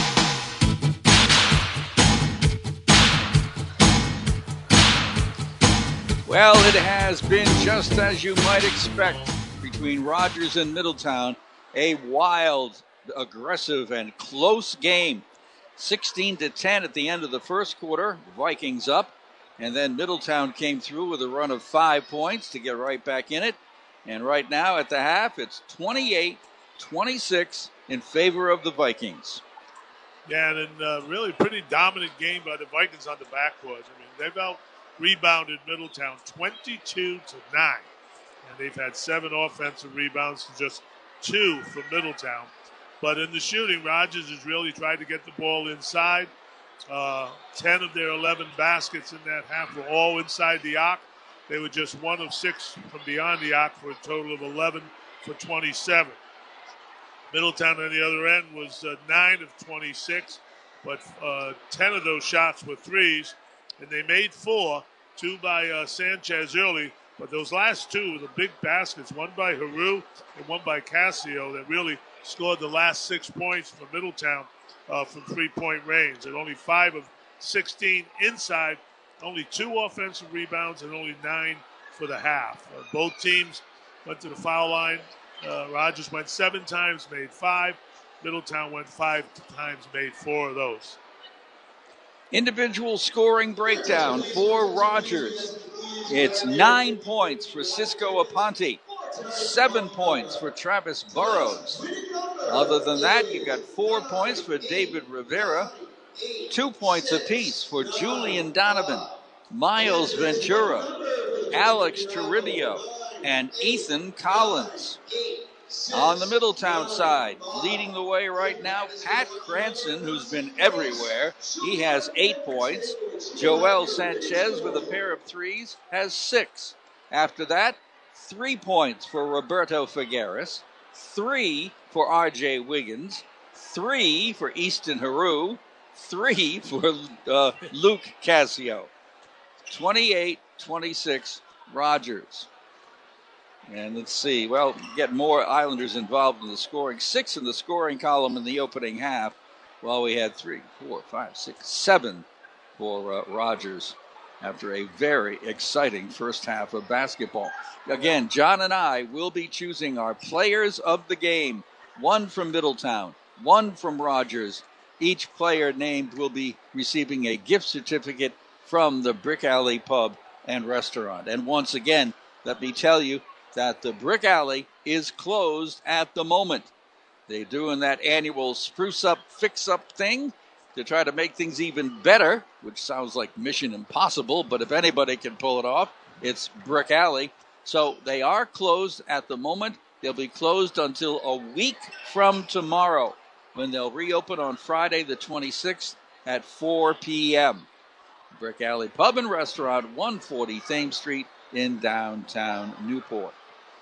Well, it has been just as you might expect between Rogers and Middletown. A wild, aggressive, and close game. 16-10 at the end of the first quarter. Vikings up. And then Middletown came through with a run of 5 points to get right back in it. And right now at the half, it's 28-26 in favor of the Vikings. Yeah, and really pretty dominant game by the Vikings on the backcourt. I mean, they've out-rebounded Middletown 22-9. And they've had 7 offensive rebounds to just 2 for Middletown. But in the shooting, Rogers has really tried to get the ball inside. 10 of their 11 baskets in that half were all inside the arc. They were just 1 of 6 from beyond the arc for a total of 11 for 27. Middletown on the other end was 9 of 26, but 10 of those shots were threes, and they made 4, 2 by Sanchez early, but those last 2 were the big baskets, one by Haru and one by Cassio, that really scored the last 6 points for Middletown from three-point range, and only 5 of 16 inside, only 2 offensive rebounds, and only 9 for the half. Both teams went to the foul line. Rogers went 7 times, made 5. Middletown went 5 times, made 4 of those. Individual scoring breakdown for Rogers. It's 9 points for Cisco Aponte, 7 points for Travis Burrows. Other than that, you got 4 points for David Rivera, 2 points apiece for Julian Donovan, Miles Ventura, Alex Toribio, and Ethan Collins. On the Middletown side, leading the way right now, Pat Cranston, who's been everywhere. He has 8 points. Joel Sanchez with a pair of threes has 6. After that, 3 points for Roberto Figueres, 3 for R.J. Wiggins, 3 for Easton Haru, 3 for Luke Cassio. 28-26 Rogers. And let's see, well, get more Islanders involved in the scoring. 6 in the scoring column in the opening half. Well, we had 3, 4, 5, 6, 7 for Rogers after a very exciting first half of basketball. Again, John and I will be choosing our players of the game. 1 from Middletown, 1 from Rogers. Each player named will be receiving a gift certificate from the Brick Alley Pub and Restaurant. And once again, let me tell you that the Brick Alley is closed at the moment. They're doing that annual spruce up, fix up thing to try to make things even better, which sounds like mission impossible, but if anybody can pull it off, it's Brick Alley. So they are closed at the moment. They'll be closed until a week from tomorrow, when they'll reopen on Friday the 26th at 4 p.m. Brick Alley Pub and Restaurant, 140 Thames Street in downtown Newport.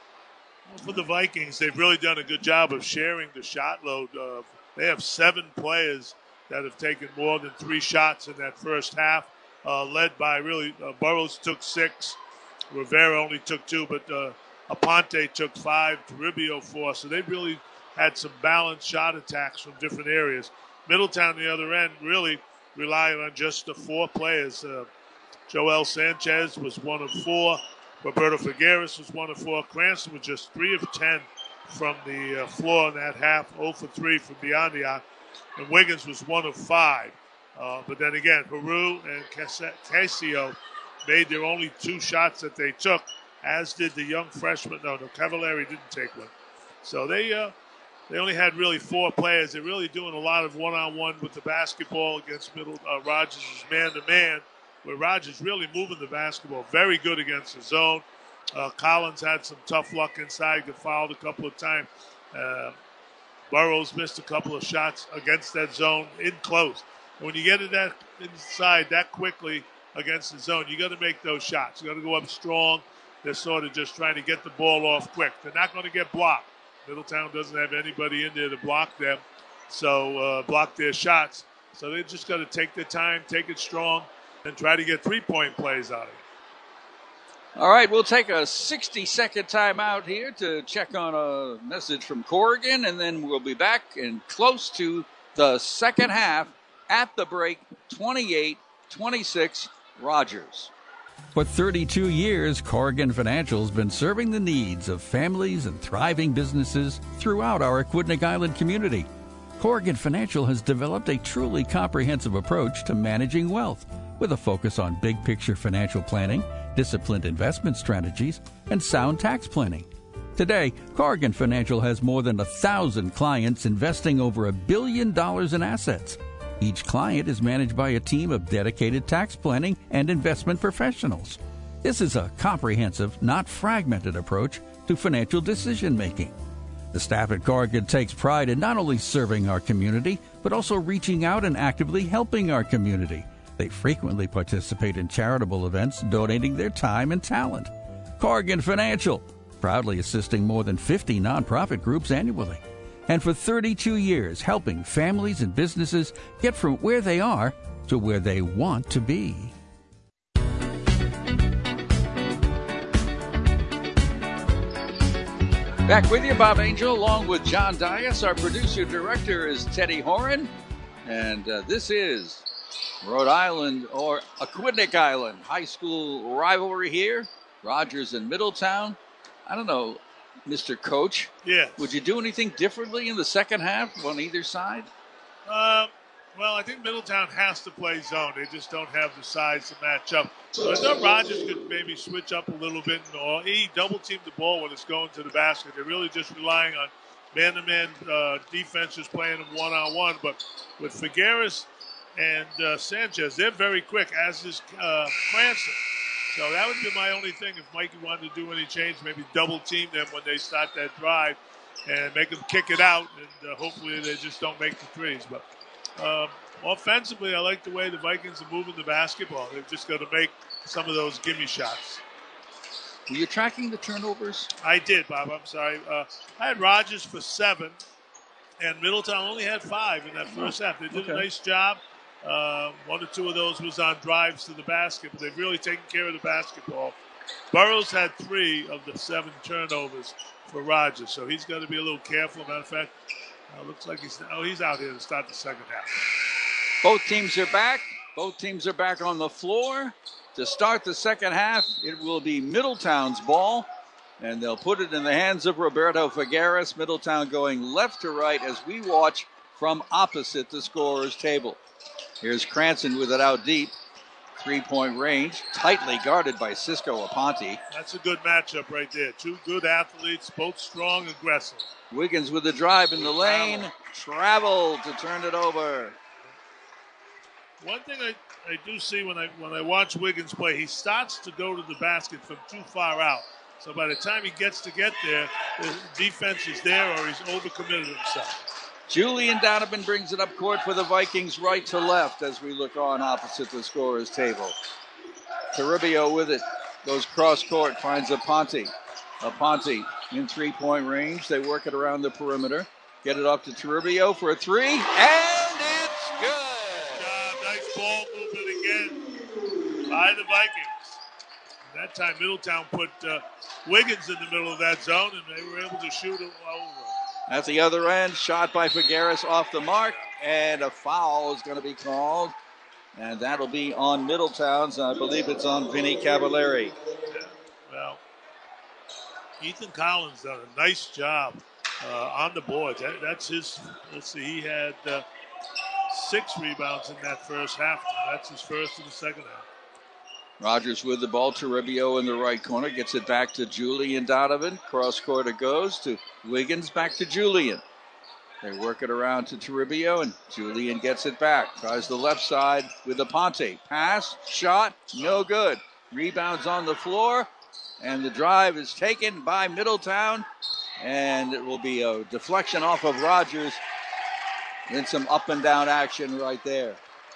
For the Vikings, they've really done a good job of sharing the shot load. They have 7 players that have taken more than 3 shots in that first half, led by really Burrows took 6, Rivera only took 2, but Aponte took 5, Toribio 4. So they've really had some balanced shot attacks from different areas. Middletown, on the other end, really relying on just the 4 players. Joel Sanchez was 1 of 4. Roberto Figueres was 1 of 4. Cranston was just 3 of 10 from the floor in that half, 0 for 3 from beyond the arc. And Wiggins was 1 of 5. But then again, Haru and Cassio made their only 2 shots that they took, as did the young freshman. No, Cavallari didn't take one. So they only had really 4 players. They're really doing a lot of one-on-one with the basketball against Rogers' man-to-man, where Rogers really moving the basketball. Very good against the zone. Collins had some tough luck inside, got fouled a couple of times. Burrows missed a couple of shots against that zone in close. When you get it that inside that quickly against the zone, you got to make those shots. You got to go up strong. They're sort of just trying to get the ball off quick. They're not going to get blocked. Middletown doesn't have anybody in there to block them, so block their shots. So they just got to take their time, take it strong, and try to get 3-point plays out of it. All right, we'll take a 60-second timeout here to check on a message from Corrigan, and then we'll be back and close to the second half at the break, 28-26, Rogers. For 32 years, Corrigan Financial's been serving the needs of families and thriving businesses throughout our Aquidneck Island community. Corrigan Financial has developed a truly comprehensive approach to managing wealth, with a focus on big-picture financial planning, disciplined investment strategies, and sound tax planning. Today, Corrigan Financial has more than 1,000 clients investing over $1 billion in assets. Each client is managed by a team of dedicated tax planning and investment professionals. This is a comprehensive, not fragmented approach to financial decision-making. The staff at Corrigan takes pride in not only serving our community, but also reaching out and actively helping our community. They frequently participate in charitable events, donating their time and talent. Corrigan Financial, proudly assisting more than 50 nonprofit groups annually. And for 32 years, helping families and businesses get from where they are to where they want to be. Back with you, Bob Angel, along with John Dias. Our producer-director is Teddy Horan. And this is Rhode Island, or Aquidneck Island, high school rivalry here. Rogers and Middletown. I don't know, Mr. Coach. Yes. Would you do anything differently in the second half on either side? Well, I think Middletown has to play zone. They just don't have the size to match up. So I thought Rogers could maybe switch up a little bit or double-team the ball when it's going to the basket. They're really just relying on man-to-man defenses playing them one-on-one. But with Figueres and Sanchez, they're very quick, as is Cranston. So that would be my only thing if Mikey wanted to do any change, maybe double-team them when they start that drive and make them kick it out, and hopefully they just don't make the threes. But offensively, I like the way the Vikings are moving the basketball. They've just got to make some of those gimme shots. Were you tracking the turnovers? I did, Bob. I'm sorry. I had Rogers for 7, and Middletown only had 5 in that first half. They did a nice job. 1 or 2 of those was on drives to the basket, but they've really taken care of the basketball. Burrows had 3 of the 7 turnovers for Rogers, so he's got to be a little careful. Matter of fact, looks like he's out here to start the second half. Both teams are back. Both teams are back on the floor. To start the second half, it will be Middletown's ball, and they'll put it in the hands of Roberto Figueres. Middletown going left to right as we watch from opposite the scorer's table. Here's Cranston with it out deep. 3-point range, tightly guarded by Cisco Aponte. That's a good matchup right there. 2 good athletes, both strong, aggressive. Wiggins with the drive in the lane. Travel to turn it over. One thing I do see when I watch Wiggins play, he starts to go to the basket from too far out. So by the time he gets there, the defense is there or he's overcommitted himself. Julian Donovan brings it up court for the Vikings, right to left as we look on opposite the scorer's table. Toribio with it, goes cross court, finds Aponte. Aponte in 3-point range. They work it around the perimeter. Get it up to Toribio for a 3, and it's good. Good job. Nice ball movement again by the Vikings. That time Middletown put Wiggins in the middle of that zone, and they were able to shoot it over. At the other end, shot by Figueres off the mark, and a foul is going to be called. And that'll be on Middletown's. I believe it's on Vinny Cavallari. Yeah, well, Ethan Collins done a nice job on the boards. That's his. Let's see, he had 6 rebounds in that first half. That's his first in the second half. Rogers with the ball. Toribio in the right corner. Gets it back to Julian Donovan. Cross court it goes to Wiggins. Back to Julian. They work it around to Toribio, and Julian gets it back. Tries the left side with Aponte. Pass, shot, no good. Rebounds on the floor, and the drive is taken by Middletown, and it will be a deflection off of Rogers. Then some up and down action right there.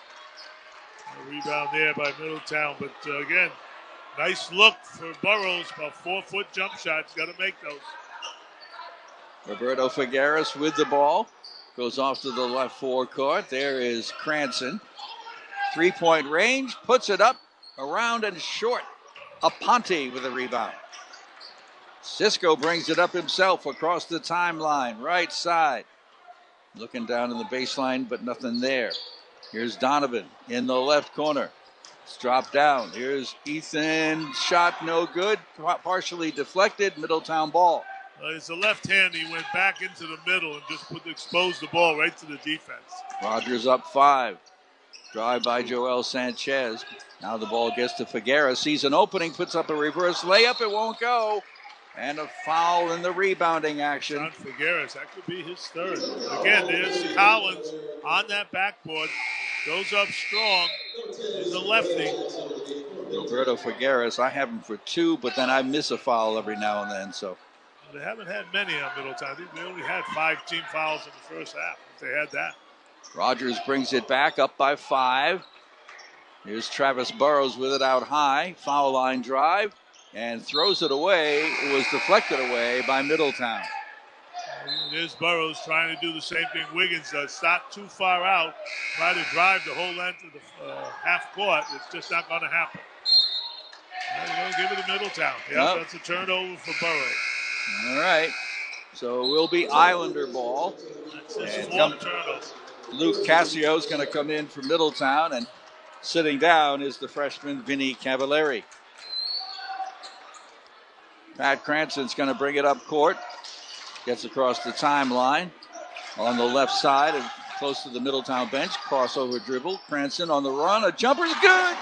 A rebound there by Middletown, but again, nice look for Burrows. About 4-foot jump shots. Got to make those. Roberto Figueres with the ball. Goes off to the left forecourt. There is Cranston. 3-point range. Puts it up, around and short. Aponte with a rebound. Cisco brings it up himself across the timeline. Right side. Looking down in the baseline, but nothing there. Here's Donovan in the left corner. It's dropped down. Here's Ethan. Shot no good. Partially deflected. Middletown ball. It's a left hand. He went back into the middle and just exposed the ball right to the defense. Rogers up 5. Drive by Joel Sanchez. Now the ball gets to Figueres. Sees an opening. Puts up a reverse layup. It won't go. And a foul in the rebounding action. John Figueres, that could be his third. Again, there's Collins on that backboard. Goes up strong. He's a lefty. Roberto Figueres, I have him for 2, but then I miss a foul every now and then. So they haven't had many on Middletown. I think they only had 5 team fouls in the first half. If they had that. Rogers brings it back up by 5. Here's Travis Burrows with it out high. Foul line drive. And throws it away. It was deflected away by Middletown. There's Burrows trying to do the same thing Wiggins does. Stop too far out. Try to drive the whole length of the half court. It's just not going to happen. They're going to give it to Middletown. Yeah, That's a turnover for Burrows. All right. So it will be Islander ball. That's his 4th turnover. Luke Cassio is going to come in for Middletown. And sitting down is the freshman Vinny Cavallari. Pat Cranston's going to bring it up court. Gets across the timeline. On the left side and close to the Middletown bench. Crossover dribble. Cranston on the run. A jumper's good.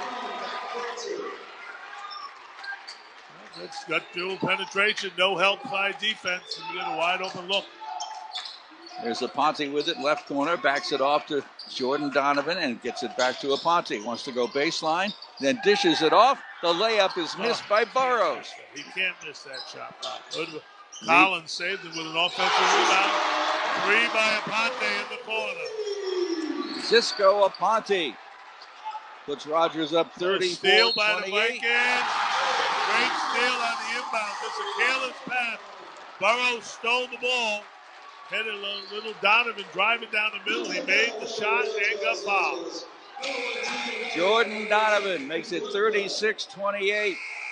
That's got dual penetration. No help by defense. You get a wide open look. There's Aponte with it. Left corner. Backs it off to Jordan Donovan and gets it back to Aponte. Wants to go baseline. Then dishes it off. The layup is missed by Burrows. He can't miss that shot. Collins saved it with an offensive rebound. 3 by Aponte in the corner. Cisco Aponte puts Rogers up 34-28. Steal by the Vikings. Great steal on the inbound. Just a careless pass. Burrows stole the ball. Headed a little Donovan driving down the middle. He made the shot and got fouled. Jordan Donovan makes it 36-28.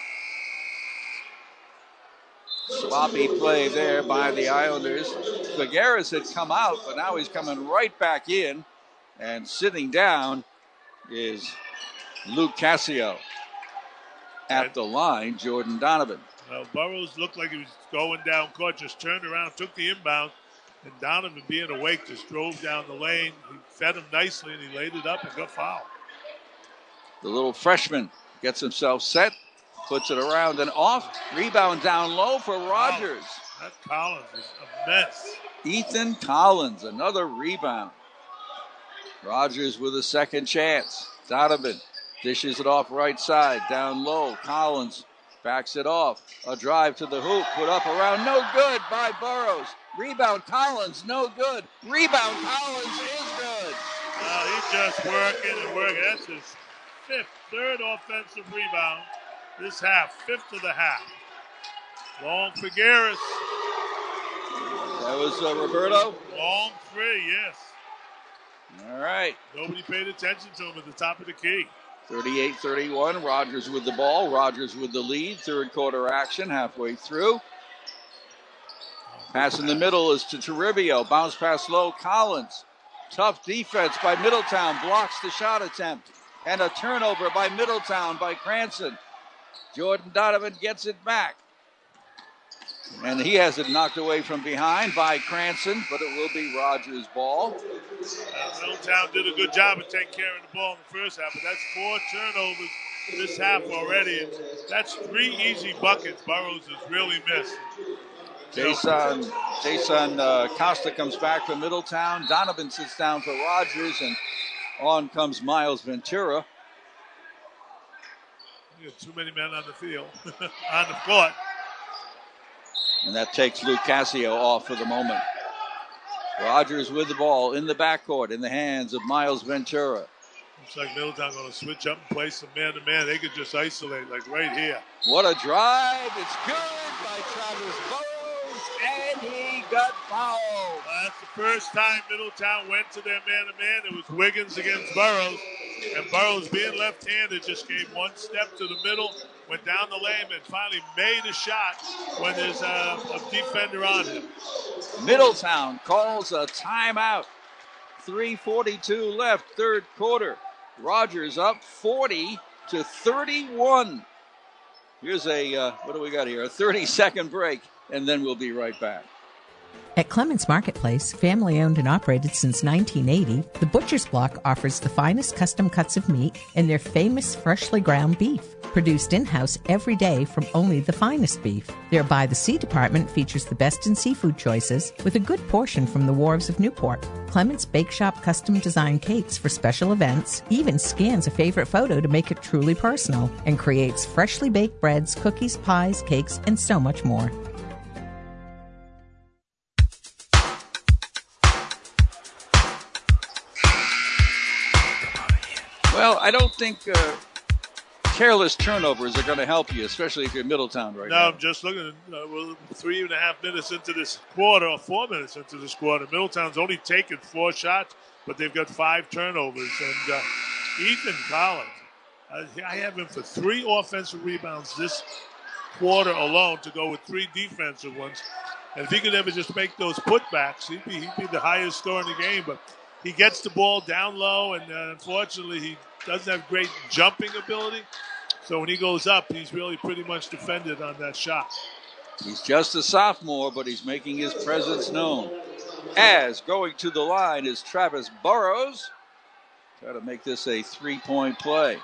Sloppy play there by the Islanders. Figueres had come out, but now he's coming right back in. And sitting down is Luke Cassio. At the line, Jordan Donovan. Burrows looked like he was going down court, just turned around, took the inbound. And Donovan, being awake, just drove down the lane. He fed him nicely, and he laid it up and got fouled. The little freshman gets himself set, puts it around and off. Rebound down low for Rogers. That Collins is a mess. Ethan Collins, another rebound. Rogers with a second chance. Donovan dishes it off right side, down low. Collins backs it off. A drive to the hoop, put up around, no good by Burrows. Rebound Collins, no good. Rebound Collins is good. He's just working and working. That's his third offensive rebound this half, 5th of the half. Long Figueres. That was Roberto? Long 3, yes. All right. Nobody paid attention to him at the top of the key. 38-31, Rogers with the ball. Rogers with the lead. Third quarter action, halfway through. Pass in the middle is to Toribio. Bounce pass low, Collins. Tough defense by Middletown. Blocks the shot attempt. And a turnover by Middletown by Cranston. Jordan Donovan gets it back. And he has it knocked away from behind by Cranston, but it will be Rogers' ball. Middletown did a good job of taking care of the ball in the first half, but that's 4 turnovers this half already. And that's 3 easy buckets Burrows has really missed. Jason Costa comes back for Middletown. Donovan sits down for Rogers, and on comes Miles Ventura. You have too many men on the field, on the court. And that takes Luke Cassio off for the moment. Rogers with the ball in the backcourt, in the hands of Miles Ventura. Looks like Middletown going to switch up and play some man-to-man. They could just isolate, like right here. What a drive. It's good by Travis Burrows. and he got fouled. That's the first time Middletown went to their man-to-man. It was Wiggins against Burrows. And Burrows, being left-handed, just gave one step to the middle, went down the lane, and finally made a shot when there's a defender on him. Middletown calls a timeout. 3:42 left, third quarter. Rogers up 40-31. Here's a, what do we got here? A 30-second break, and then we'll be right back. At Clements Marketplace, family owned and operated since 1980, the Butcher's Block offers the finest custom cuts of meat and their famous freshly ground beef, produced in-house every day from only the finest beef. Their By the Sea department features the best in seafood choices with a good portion from the wharves of Newport. Clements Bake Shop custom design cakes for special events, even scans a favorite photo to make it truly personal, and creates freshly baked breads, cookies, pies, cakes, and so much more. Well, I don't think careless turnovers are going to help you, especially if you're Middletown right now. No, I'm just looking at 3.5 minutes into this quarter, or 4 minutes into this quarter. Middletown's only taken 4 shots, but they've got 5 turnovers. And Ethan Collins, I have him for 3 offensive rebounds this quarter alone to go with 3 defensive ones. And if he could ever just make those putbacks, he'd be the highest scorer in the game. But he gets the ball down low, and unfortunately he doesn't have great jumping ability. So when he goes up, he's really pretty much defended on that shot. He's just a sophomore, but he's making his presence known. As going to the line is Travis Burrows. Try to make this a 3-point play.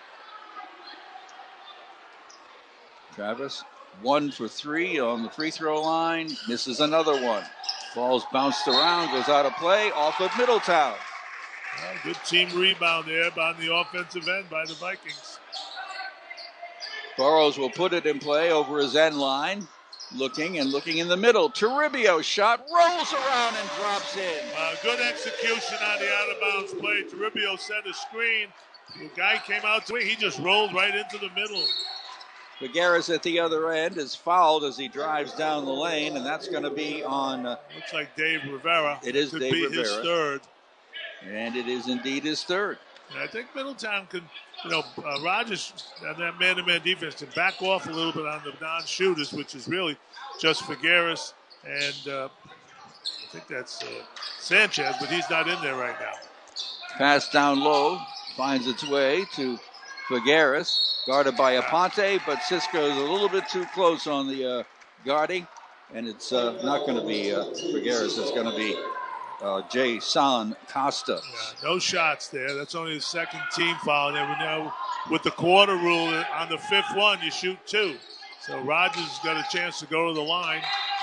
Travis, 1 for 3 on the free throw line. Misses another one. Ball's bounced around, goes out of play, off of Middletown. Well, good team rebound there on the offensive end by the Vikings. Burrows will put it in play over his end line. Looking in the middle. Toribio shot, rolls around and drops in. Good execution on the out-of-bounds play. Toribio set a screen. The guy came out to it. He just rolled right into the middle. Figueres at the other end is fouled as he drives down the lane, and that's going to be on... looks like Dave Rivera. It is Dave Rivera. His third. And it is indeed his third. And I think Middletown can, Rogers and that man-to-man defense can back off a little bit on the non-shooters, which is really just Figueres and I think that's Sanchez, but he's not in there right now. Pass down low, finds its way to Figueres, guarded by Aponte, but Cisco is a little bit too close on the guarding, and it's not going to be Figueres, it's going to be Jason Costa. Yeah, no shots there. That's only the second team foul. And we know with the quarter rule, on the 5th one, you shoot 2. So Rogers has got a chance to go to the line.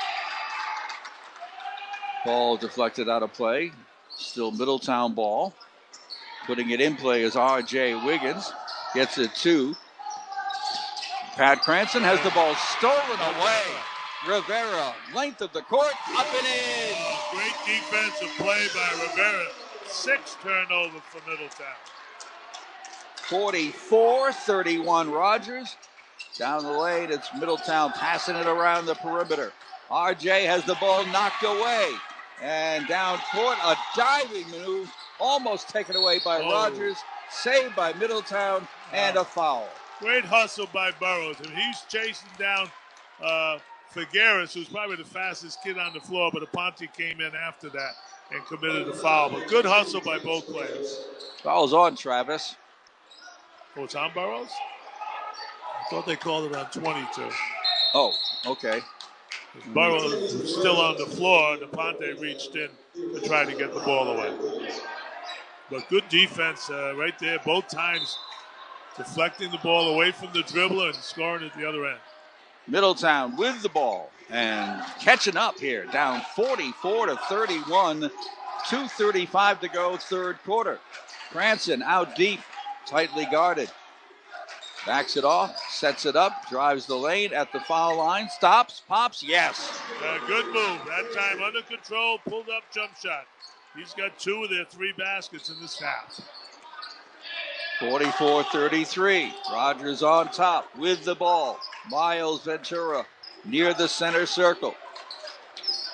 Ball deflected out of play. Still Middletown ball. Putting it in play is R.J. Wiggins. Gets it to Pat Cranston. Has the ball stolen away. Rivera, length of the court, up and in. Great defensive play by Rivera. 6 turnovers for Middletown. 44-31 Rogers. Down the lane, it's Middletown passing it around the perimeter. RJ has the ball knocked away. And down court, a diving move, almost taken away by Rogers. Saved by Middletown, and a foul. Great hustle by Burrows. And he's chasing down Figueres, who's probably the fastest kid on the floor, but Aponte came in after that and committed a foul. But good hustle by both players. Foul's on Travis. Oh, it's on Burrows? I thought they called it on 22. Oh, okay. Burrows was still on the floor, and Aponte reached in to try to get the ball away. But good defense right there, both times deflecting the ball away from the dribbler and scoring at the other end. Middletown with the ball and catching up here, down 44-31, 2:35 to go, third quarter. Cranston out deep, tightly guarded. Backs it off, sets it up, drives the lane at the foul line, stops, pops, yes. Good move. That time under control, pulled up jump shot. He's got 2 of their 3 baskets in this half. 44-33. Rogers on top with the ball. Miles Ventura near the center circle.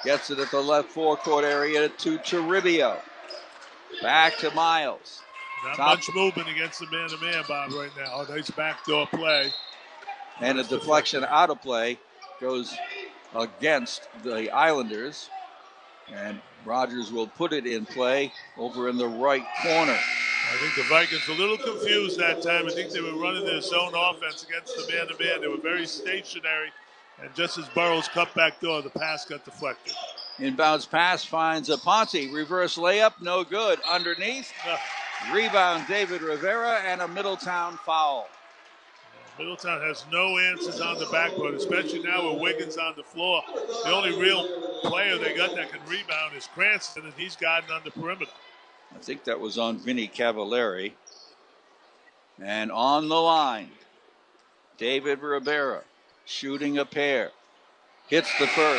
Gets it at the left forecourt area to Toribio. Back to Miles. Not much movement against the man-to-man, Bob, right now. Oh, nice backdoor play. And a deflection out of play goes against the Islanders. And Rogers will put it in play over in the right corner. I think the Vikings were a little confused that time. I think they were running their zone offense against the man-to-man. They were very stationary. And just as Burrows cut back door, the pass got deflected. Inbounds pass finds Aponte. Reverse layup, no good. Underneath. Rebound, David Rivera, and a Middletown foul. Middletown has no answers on the backboard, especially now with Wiggins on the floor. The only real player they got that can rebound is Cranston, and he's guarding on the perimeter. I think that was on Vinny Cavallari. And on the line, David Rivera shooting a pair. Hits the first.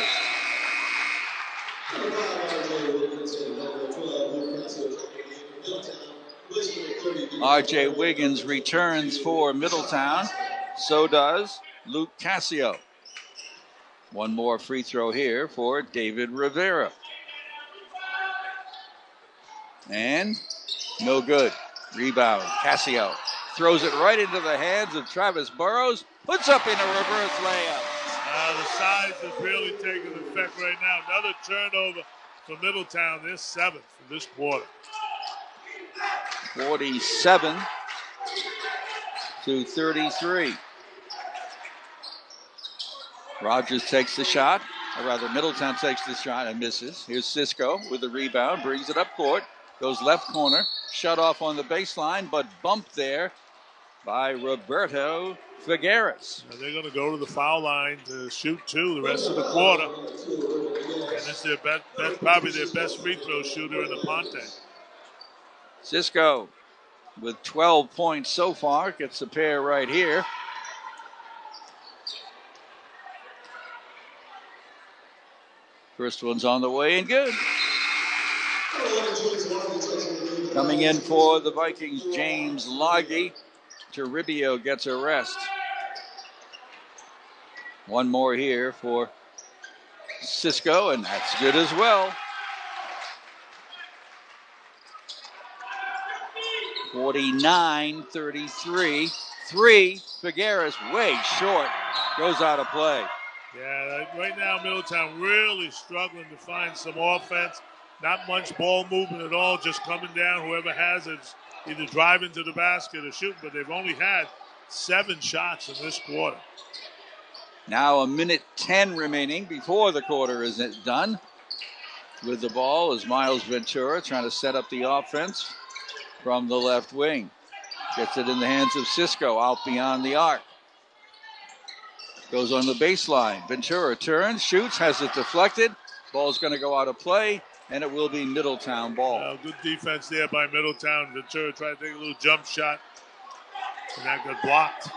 R.J. Wiggins returns for Middletown. So does Luke Cassio. One more free throw here for David Rivera. And no good. Rebound. Cassio throws it right into the hands of Travis Burrows. Puts up in a reverse layup. The size is really taking effect right now. Another turnover for Middletown. This 7th for this quarter. 47 to 33. Rogers takes the shot, or rather Middletown takes the shot and misses. Here's Cisco with the rebound, brings it up court, goes left corner, shut off on the baseline, but bumped there by Roberto Figueres. And they're going to go to the foul line to shoot two the rest of the quarter. And this is probably their best free throw shooter in Aponte. Cisco with 12 points so far, gets a pair right here. First one's on the way and good. Coming in for the Vikings, James Loggy. Toribio gets a rest. One more here for Cisco, and that's good as well. 49-33. 3. Figueres way short. Goes out of play. Yeah, right now Middletown really struggling to find some offense. Not much ball movement at all, just coming down. Whoever has it's either driving to the basket or shooting, but they've only had 7 shots in this quarter. Now 1:10 remaining before the quarter is done. With the ball is Miles Ventura trying to set up the offense from the left wing. Gets it in the hands of Cisco out beyond the arc. Goes on the baseline. Ventura turns, shoots, has it deflected. Ball's going to go out of play, and it will be Middletown ball. Good defense there by Middletown. Ventura tried to take a little jump shot, and that got blocked.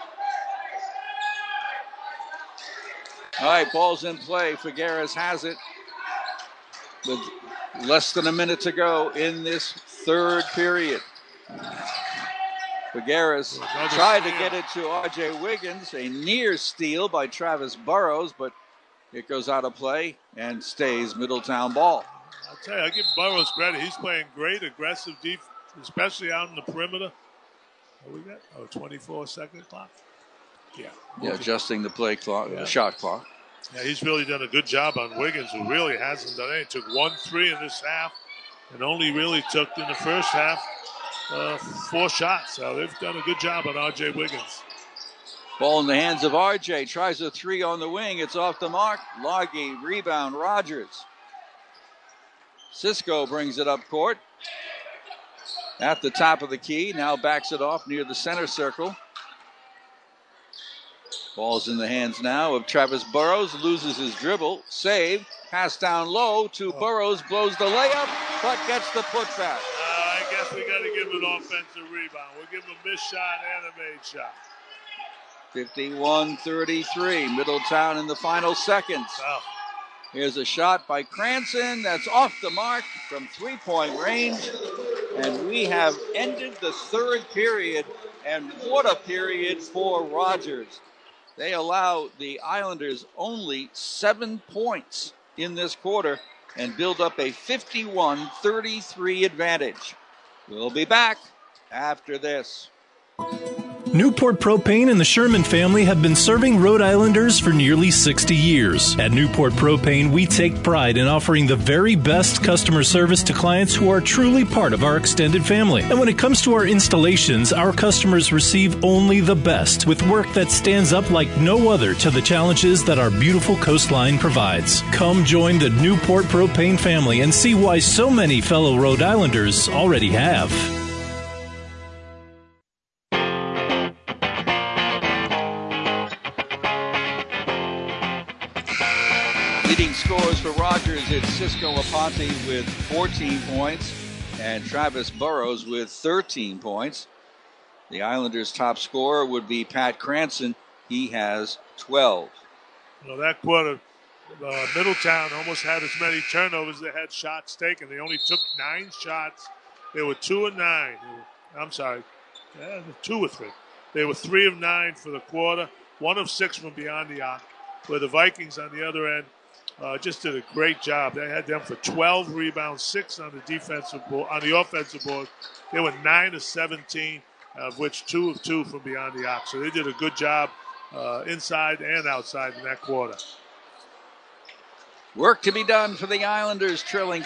All right, ball's in play. Figueres has it with less than a minute to go in this third period. Figueres tried to get it to R.J. Wiggins. A near steal by Travis Burrows, but it goes out of play and stays Middletown ball. I'll tell you, I give Burrows credit. He's playing great, aggressive defense, especially out in the perimeter. What we got? 24-second clock. Yeah, adjusting the play clock, the shot clock. Yeah, he's really done a good job on Wiggins, who really hasn't done anything. Took 1 3 in this half and only really took in the first half 4 shots. So they've done a good job on R.J. Wiggins. Ball in the hands of R.J. Tries a 3 on the wing. It's off the mark. Loggy, rebound, Rogers. Cisco brings it up court. At the top of the key. Now backs it off near the center circle. Ball's in the hands now of Travis Burrows. Loses his dribble. Save. Pass down low to Burrows. Blows the layup, but gets the putback. I guess we got to give him an offensive rebound. We'll give him a missed shot and a made shot. 51-33. Middletown in the final seconds. Oh. Here's a shot by Cranston that's off the mark from 3-point range. And we have ended the third period. And what a period for Rogers. They allow the Islanders only 7 points in this quarter and build up a 51-33 advantage. We'll be back after this. Newport Propane and the Sherman family have been serving Rhode Islanders for nearly 60 years. At Newport Propane, we take pride in offering the very best customer service to clients who are truly part of our extended family. And when it comes to our installations, our customers receive only the best, with work that stands up like no other to the challenges that our beautiful coastline provides. Come join the Newport Propane family and see why so many fellow Rhode Islanders already have. Leading scores for Rogers, it's Cisco Aponte with 14 points and Travis Burrows with 13 points. The Islanders' top scorer would be Pat Cranston. He has 12. Well, that quarter, Middletown almost had as many turnovers as they had shots taken. They only took 9 shots. They were 2 of 9. I'm sorry, 2 or 3. They were 3 of 9 for the quarter, 1 of 6 from beyond the arc, where the Vikings on the other end just did a great job. They had them for 12 rebounds, 6 on the defensive board, on the offensive board. They were 9 of 17, of which 2 of 2 from beyond the arc. So they did a good job inside and outside in that quarter. Work to be done for the Islanders, trailing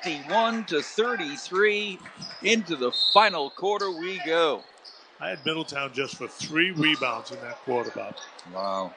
51-33. Into the final quarter we go. I had Middletown just for 3 rebounds in that quarter, Bob. Wow.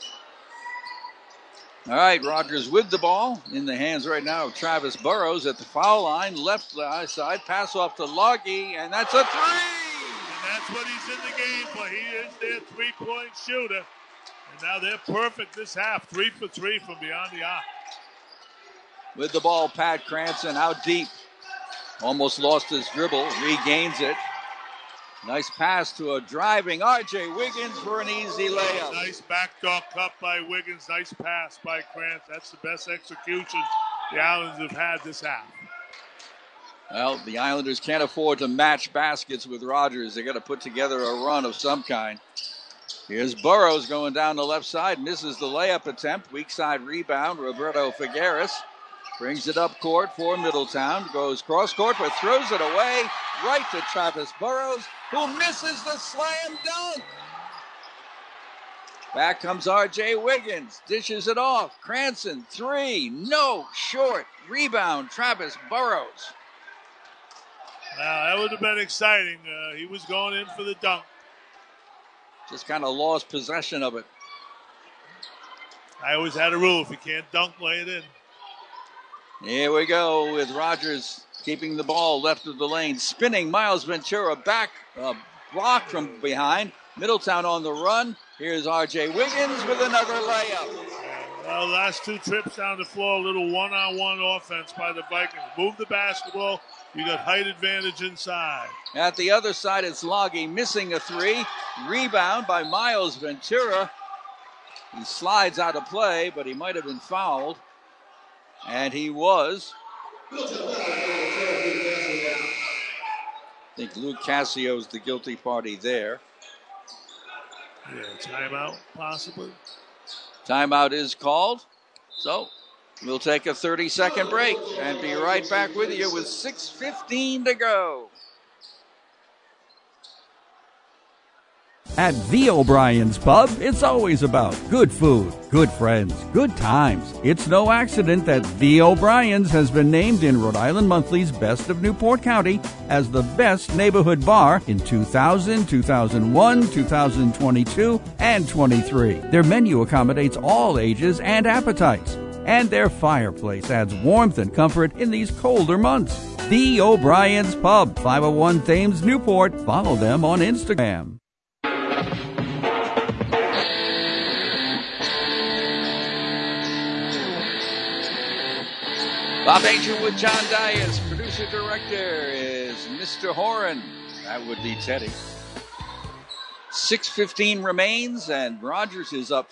All right, Rogers with the ball in the hands right now of Travis Burrows at the foul line, left side, pass off to Loggy, and that's a 3! And that's what he's in the game for. He is their 3-point shooter. And now they're perfect this half, 3 for 3 from beyond the arc. With the ball, Pat Cranston out deep. Almost lost his dribble, regains it. Nice pass to a driving R.J. Wiggins for an easy layup. Nice backdoor cut by Wiggins. Nice pass by Krantz. That's the best execution the Islanders have had this half. Well, the Islanders can't afford to match baskets with Rogers. They got to put together a run of some kind. Here's Burrows going down the left side. Misses the layup attempt. Weak side rebound. Roberto Figueres brings it up court for Middletown. Goes cross court but throws it away right to Travis Burrows, who misses the slam dunk. Back comes R.J. Wiggins. Dishes it off. Cranston, 3. No, short. Rebound, Travis Burrows. That would have been exciting. He was going in for the dunk. Just kind of lost possession of it. I always had a rule. If you can't dunk, lay it in. Here we go with Rogers keeping the ball left of the lane. Spinning Miles Ventura back, blocked from behind. Middletown on the run. Here's R.J. Wiggins with another layup. Well, the last 2 trips down the floor, a little one-on-one offense by the Vikings. Move the basketball. You got height advantage inside. At the other side, it's Loggy missing a 3. Rebound by Miles Ventura. He slides out of play, but he might have been fouled. And he was. I think Luke Cassio's the guilty party there. Yeah, timeout, possibly. Timeout is called. So we'll take a 30-second break and be right back with you with 6:15 to go. At the O'Brien's Pub, it's always about good food, good friends, good times. It's no accident that the O'Brien's has been named in Rhode Island Monthly's Best of Newport County as the best neighborhood bar in 2000, 2001, 2022, and 23. Their menu accommodates all ages and appetites, and their fireplace adds warmth and comfort in these colder months. The O'Brien's Pub, 501 Thames, Newport. Follow them on Instagram. Bob Angel with John Dias. Producer-director is Mr. Horan. That would be Teddy. 6:15 remains, and Rogers is up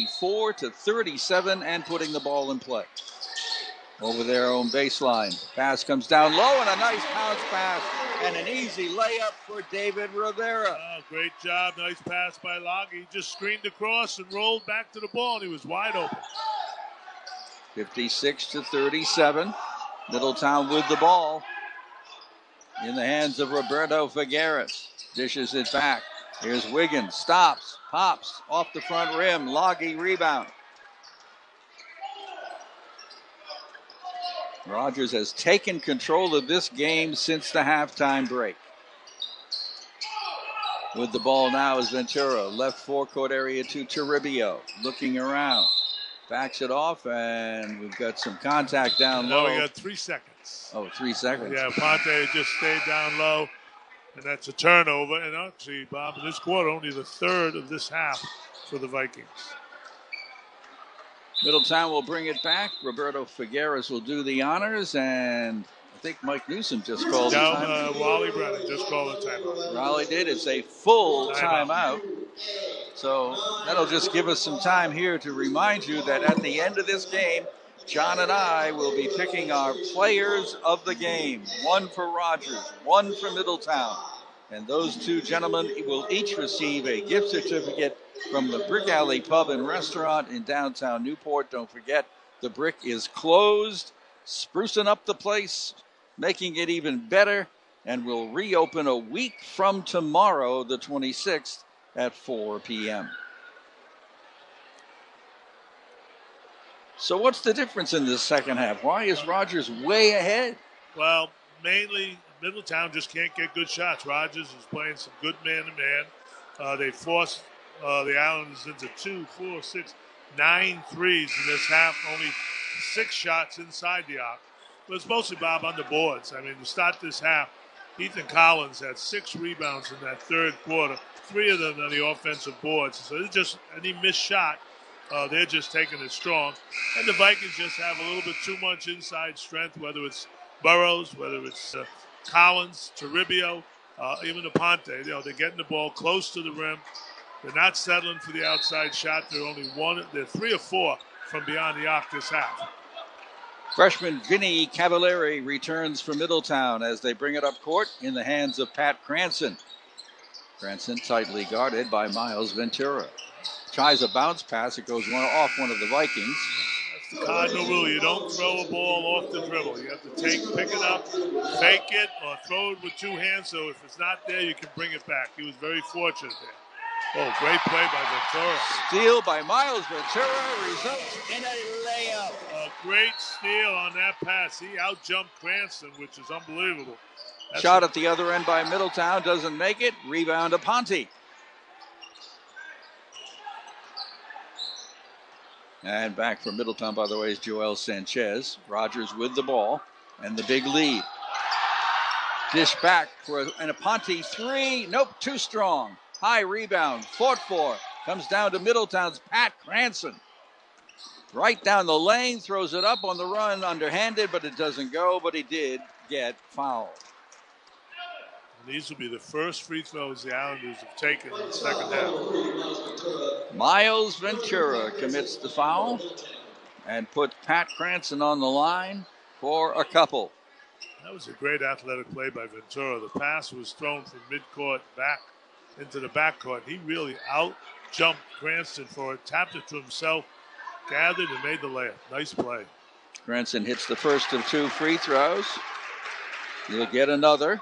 54-37 and putting the ball in play. Over their own baseline. Pass comes down low, and a nice bounce pass and an easy layup for David Rivera. Oh, great job. Nice pass by Loggy. He just screened across and rolled back to the ball, and he was wide open. 56-37. Middletown with the ball in the hands of Roberto Figueres. Dishes it back. Here's Wiggins. Stops. Pops. Off the front rim. Loggy rebound. Rogers has taken control of this game since the halftime break. With the ball now is Ventura. Left forecourt area to Toribio. Looking around. Backs it off, and we've got some contact down low. We got 3 seconds. Oh, 3 seconds. Yeah, Ponte just stayed down low, and that's a turnover. And actually, Bob, in this quarter, only the third of this half for the Vikings. Middletown will bring it back. Roberto Figueres will do the honors, and I think Mike Newsom just called the timeout. Wally Brennan just called a timeout. Raleigh did. It's a full timeout. So that'll just give us some time here to remind you that at the end of this game, John and I will be picking our players of the game. One for Rogers, one for Middletown. And those two gentlemen will each receive a gift certificate from the Brick Alley Pub and Restaurant in downtown Newport. Don't forget, the Brick is closed, sprucing up the place, making it even better, and will reopen a week from tomorrow, the 26th, at 4 p.m. So what's the difference in this second half? Why is Rogers way ahead? Well, mainly Middletown just can't get good shots. Rogers is playing some good man-to-man. They forced the Islanders into 2, 4, 6, 9 threes in this half. Only 6 shots inside the arc. But it's mostly, Bob, on the boards. I mean, to start this half, Ethan Collins had 6 rebounds in that third quarter. 3 of them on the offensive boards. So it's just any missed shot, they're just taking it strong. And the Vikings just have a little bit too much inside strength, whether it's Burrows, whether it's Collins, Toribio, even Aponte. They're getting the ball close to the rim. They're not settling for the outside shot. They're 3 or 4 from beyond the arc this half. Freshman Vinny Cavallari returns for Middletown as they bring it up court in the hands of Pat Cranston. Cranston tightly guarded by Miles Ventura. Tries a bounce pass. It goes off one of the Vikings. That's the cardinal rule. You don't throw a ball off the dribble. You have to pick it up, fake it, or throw it with 2 hands. So if it's not there, you can bring it back. He was very fortunate there. Oh, great play by Ventura. Steal by Miles Ventura results in a layup. A great steal on that pass. He out-jumped Cranston, which is unbelievable. Shot at the other end by Middletown. Doesn't make it. Rebound to Ponte. And back from Middletown, by the way, is Joel Sanchez. Rogers with the ball and the big lead. Dish back for an Ponte 3. Nope, too strong. High rebound, fought for. Comes down to Middletown's Pat Cranston. Right down the lane, throws it up on the run, underhanded, but it doesn't go. But he did get fouled. These will be the first free throws the Islanders have taken in the second half. Miles Ventura commits the foul and puts Pat Cranston on the line for a couple. That was a great athletic play by Ventura. The pass was thrown from midcourt back into the backcourt. He really out-jumped Cranston for it, tapped it to himself, gathered, and made the layup. Nice play. Cranston hits the first of 2 free throws. He'll get another.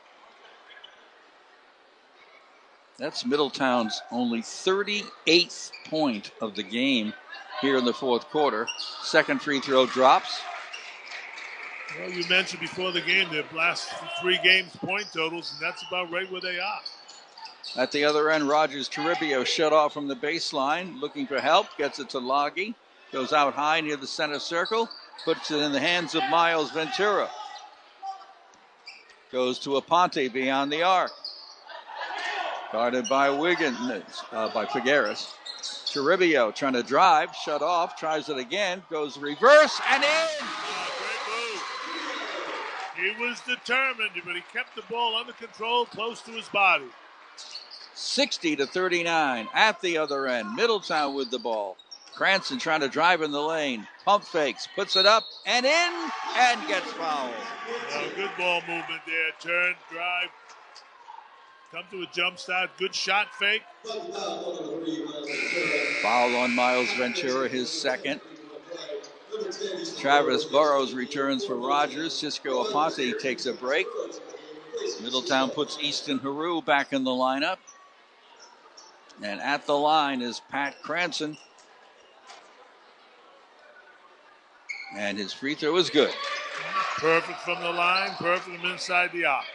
That's Middletown's only 38th point of the game here in the fourth quarter. Second free throw drops. Well, you mentioned before the game their last 3 games point totals, and that's about right where they are. At the other end, Rogers Toribio shut off from the baseline, looking for help, gets it to Loggy, goes out high near the center circle, puts it in the hands of Miles Ventura. Goes to Aponte beyond the arc. Guarded by Wiggins, by Figueres. Toribio trying to drive, shut off, tries it again, goes reverse and in! Great move. He was determined, but he kept the ball under control, close to his body. 60-39 at the other end. Middletown with the ball. Cranston trying to drive in the lane. Pump fakes, puts it up and in, and gets fouled. Good ball movement there. Turn, drive. Come to a jump start. Good shot fake. Foul on Miles Ventura, his second. Travis Burrows returns for Rogers. Cisco Aponte takes a break. Middletown puts Easton Haru back in the lineup. And at the line is Pat Cranston. And his free throw is good. Perfect from the line, perfect from inside the arc.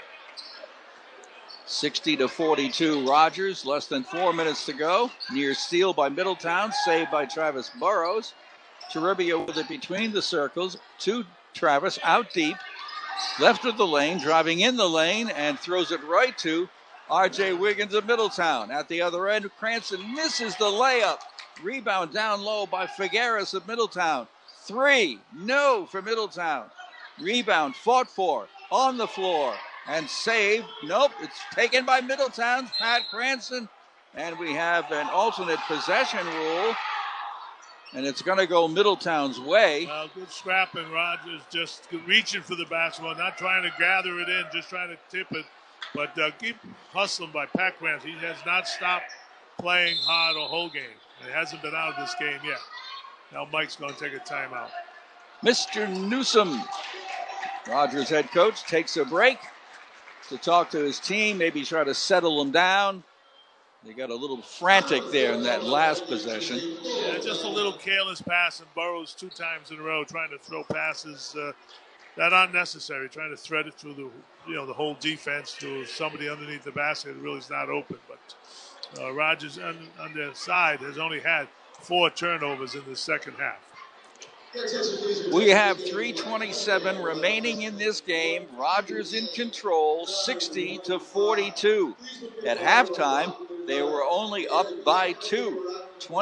60-42 Rogers, less than 4 minutes to go. Near steal by Middletown, saved by Travis Burrows. Toribio with it between the circles to Travis, out deep. Left of the lane, driving in the lane, and throws it right to R.J. Wiggins of Middletown. At the other end, Cranston misses the layup. Rebound down low by Figueres of Middletown. 3, no for Middletown. Rebound fought for, on the floor, and saved. Nope, it's taken by Middletown's Pat Cranston. And we have an alternate possession rule. And it's going to go Middletown's way. Well, good scrapping. Rogers just reaching for the basketball, not trying to gather it in, just trying to tip it. But keep hustling by Pat Cranston. He has not stopped playing hard the whole game. He hasn't been out of this game yet. Now Mike's going to take a timeout. Mr. Newsom, Rogers head coach, takes a break to talk to his team, maybe try to settle them down. They got a little frantic there in that last possession. Yeah, just a little careless pass, and Burrows 2 times in a row trying to throw passes that aren't necessary, trying to thread it through the whole defense to somebody underneath the basket that really is not open. But Rogers on their side has only had 4 turnovers in the second half. We have 3:27 remaining in this game. Rogers in control, 60-42. At halftime, they were only up by 2,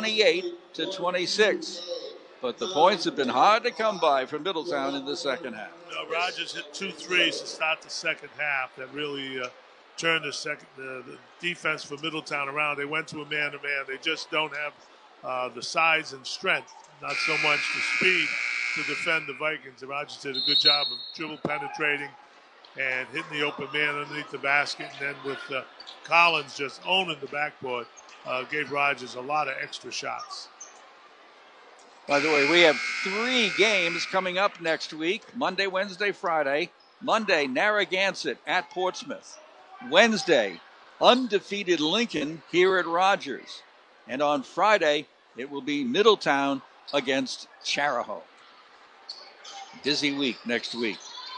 28-26. But the points have been hard to come by for Middletown in the second half. Rogers hit 2 threes to start the second half that really turned the defense for Middletown around. They went to a man-to-man. They just don't have the size and strength, not so much the speed to defend the Vikings. And Rogers did a good job of dribble penetrating and hitting the open man underneath the basket. And then with Collins just owning the backboard, gave Rogers a lot of extra shots. By the way, we have 3 games coming up next week, Monday, Wednesday, Friday. Monday, Narragansett at Portsmouth. Wednesday, undefeated Lincoln here at Rogers. And on Friday, it will be Middletown against Charahoe. Busy week next week.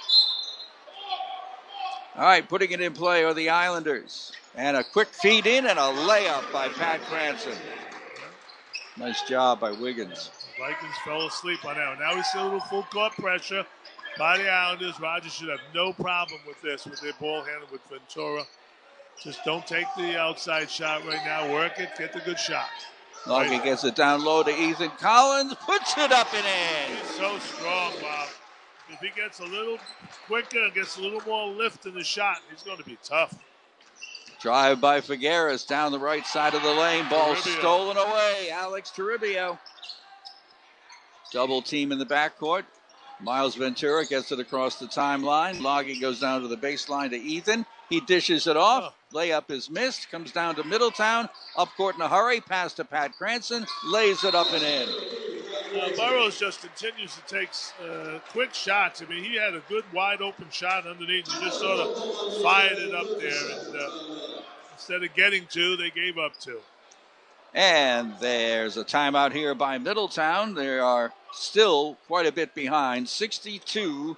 All right, putting it in play are the Islanders. And a quick feed in and a layup by Pat Cranston. Nice job by Wiggins. Vikings fell asleep on that one. Now we see a little full court pressure by the Islanders. Rogers should have no problem with this, with their ball handle with Ventura. Just don't take the outside shot right now. Work it, get the good shot. Logie gets it down low to Ethan Collins, puts it up and in. He's so strong, Bob. If he gets a little quicker, gets a little more lift in the shot, he's going to be tough. Drive by Figueres down the right side of the lane. Ball stolen away. Alex Toribio. Double team in the backcourt. Miles Ventura gets it across the timeline. Logie goes down to the baseline to Ethan. He dishes it off. Layup is missed. Comes down to Middletown. Up court in a hurry. Pass to Pat Cranston. Lays it up and in. Burrows just continues to take quick shots. I mean, he had a good wide open shot underneath. He just sort of fired it up there. And instead of getting 2, they gave up 2. And there's a timeout here by Middletown. They are still quite a bit behind, 62-46.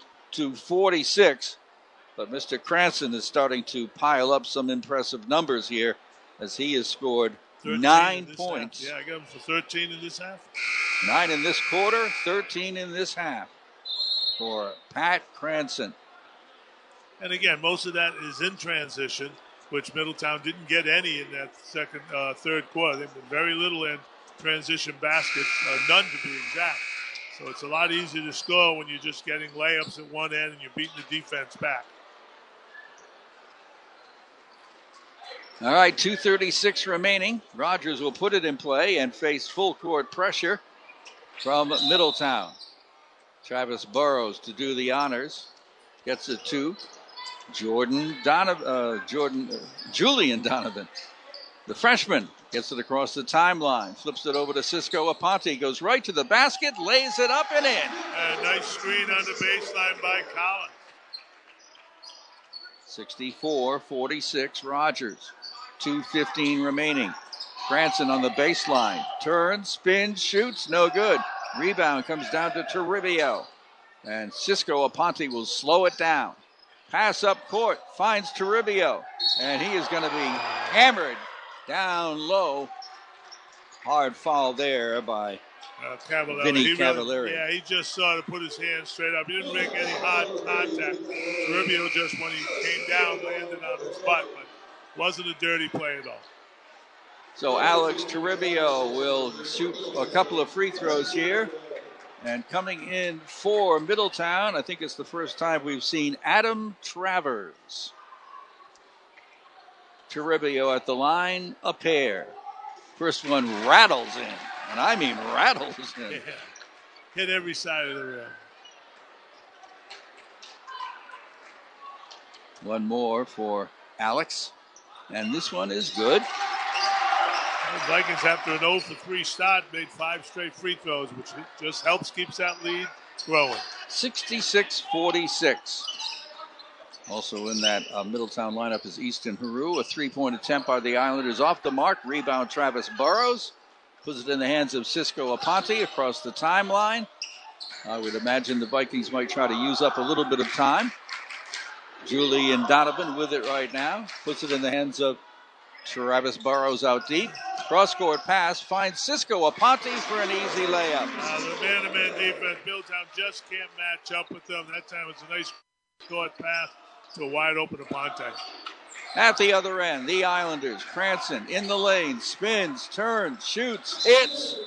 But Mr. Cranston is starting to pile up some impressive numbers here as he has scored 9 points. Half. Yeah, I got him for 13 in this half. 9 in this quarter, 13 in this half for Pat Cranston. And again, most of that is in transition, which Middletown didn't get any in that third quarter. They've been very little in transition baskets, none to be exact. So it's a lot easier to score when you're just getting layups at one end and you're beating the defense back. All right, 2:36 remaining. Rogers will put it in play and face full court pressure from Middletown. Travis Burrows to do the honors. Gets it to Julian Donovan. The freshman gets it across the timeline, flips it over to Cisco Aponte, goes right to the basket, lays it up and in. A nice screen on the baseline by Collins. 64-46 Rogers. 2:15 remaining. Cranston on the baseline. Turns, spins, shoots, no good. Rebound comes down to Toribio. And Cisco Aponte will slow it down. Pass up court, finds Toribio. And he is going to be hammered down low. Hard foul there by Vinny Cavallari. He just saw to put his hand straight up. He didn't make any hard contact. Toribio just, when he came down, landed on his butt. But wasn't a dirty play at all. So Alex Toribio will shoot a couple of free throws here. And coming in for Middletown, I think it's the first time we've seen Adam Travers. Toribio at the line, a pair. First one rattles in, and I mean rattles in. Yeah. Hit every side of the rim. One more for Alex, and this one is good. The Vikings, after an 0-for-3 start, made 5 straight free throws, which just helps keeps that lead growing. 66-46. Also in that Middletown lineup is Easton Haru. A 3-point attempt by the Islanders off the mark. Rebound Travis Burrows. Puts it in the hands of Cisco Aponte across the timeline. I would imagine the Vikings might try to use up a little bit of time. Julian Donovan with it right now. Puts it in the hands of Travis Burrows out deep. Cross-court pass finds Cisco Aponte for an easy layup. The man-to-man defense, Middletown just can't match up with them. That time it's a nice court pass to a wide-open Aponte. At the other end, the Islanders. Cranston in the lane, spins, turns, shoots, hits.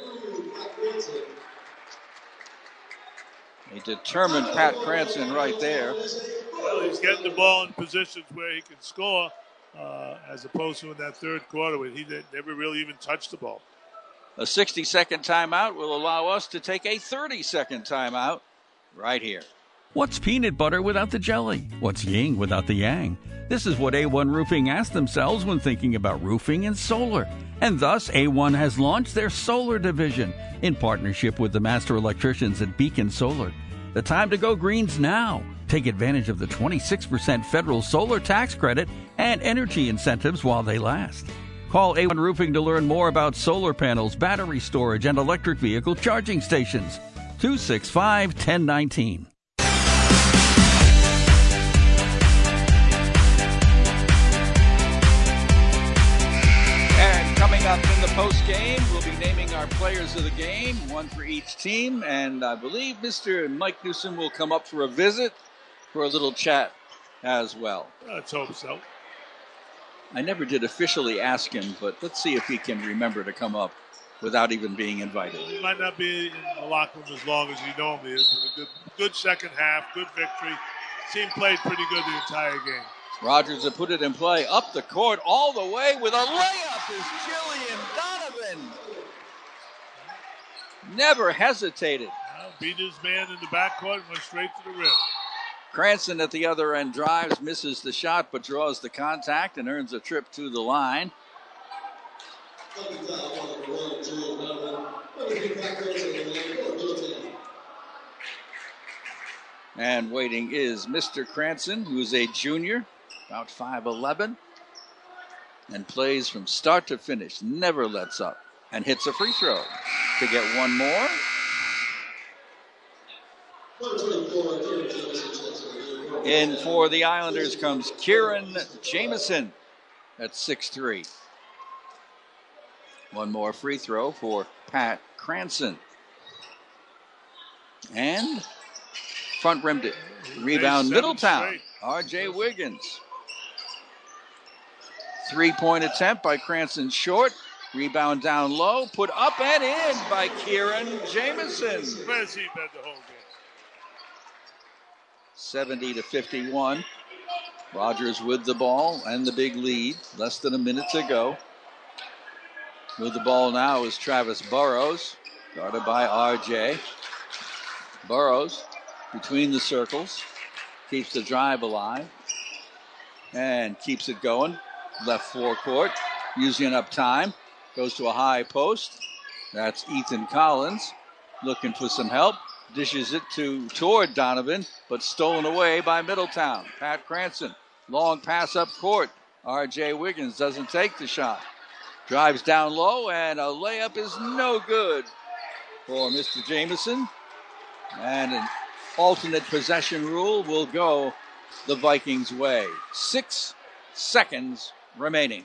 A determined Pat Cranston right there. Well, he's getting the ball in positions where he can score. As opposed to in that third quarter where he never really even touched the ball. A 60-second timeout will allow us to take a 30-second timeout right here. What's peanut butter without the jelly? What's yin without the yang? This is what A1 Roofing asked themselves when thinking about roofing and solar. And thus, A1 has launched their solar division in partnership with the master electricians at Beacon Solar. The time to go green's now. Take advantage of the 26% federal solar tax credit and energy incentives while they last. Call A1 Roofing to learn more about solar panels, battery storage, and electric vehicle charging stations. 265-1019. And coming up in the post game, we'll be naming our players of the game, one for each team. And I believe Mr. Mike Newsom will come up for a visit for a little chat as well. Let's hope so. I never did officially ask him, but let's see if he can remember to come up without even being invited. He might not be in the locker room as long as he normally is, but a good second half, good victory. Team played pretty good the entire game. Rogers have put it in play up the court all the way with a layup is Julian Donovan. Never hesitated. Well, beat his man in the backcourt and went straight to the rim. Cranston at the other end drives, misses the shot, but draws the contact and earns a trip to the line. And waiting is Mr. Cranston, who's a junior, about 5'11", and plays from start to finish, never lets up, and hits a free throw to get one more. In for the Islanders comes Kieran Jameson at 6'3". One more free throw for Pat Cranston. And front rimmed it. Rebound Middletown. R.J. Wiggins. 3-point attempt by Cranston short. Rebound down low. Put up and in by Kieran Jameson. Where's he been the whole game? 70-51. Rogers with the ball and the big lead. Less than a minute to go. With the ball now is Travis Burrows, guarded by R.J. Burrows between the circles, keeps the drive alive, and keeps it going. Left forecourt, using up time. Goes to a high post. That's Ethan Collins looking for some help. Dishes it toward Donovan, but stolen away by Middletown. Pat Cranston, long pass up court. R.J. Wiggins doesn't take the shot. Drives down low, and a layup is no good for Mr. Jamison. And an alternate possession rule will go the Vikings' way. 6 seconds remaining.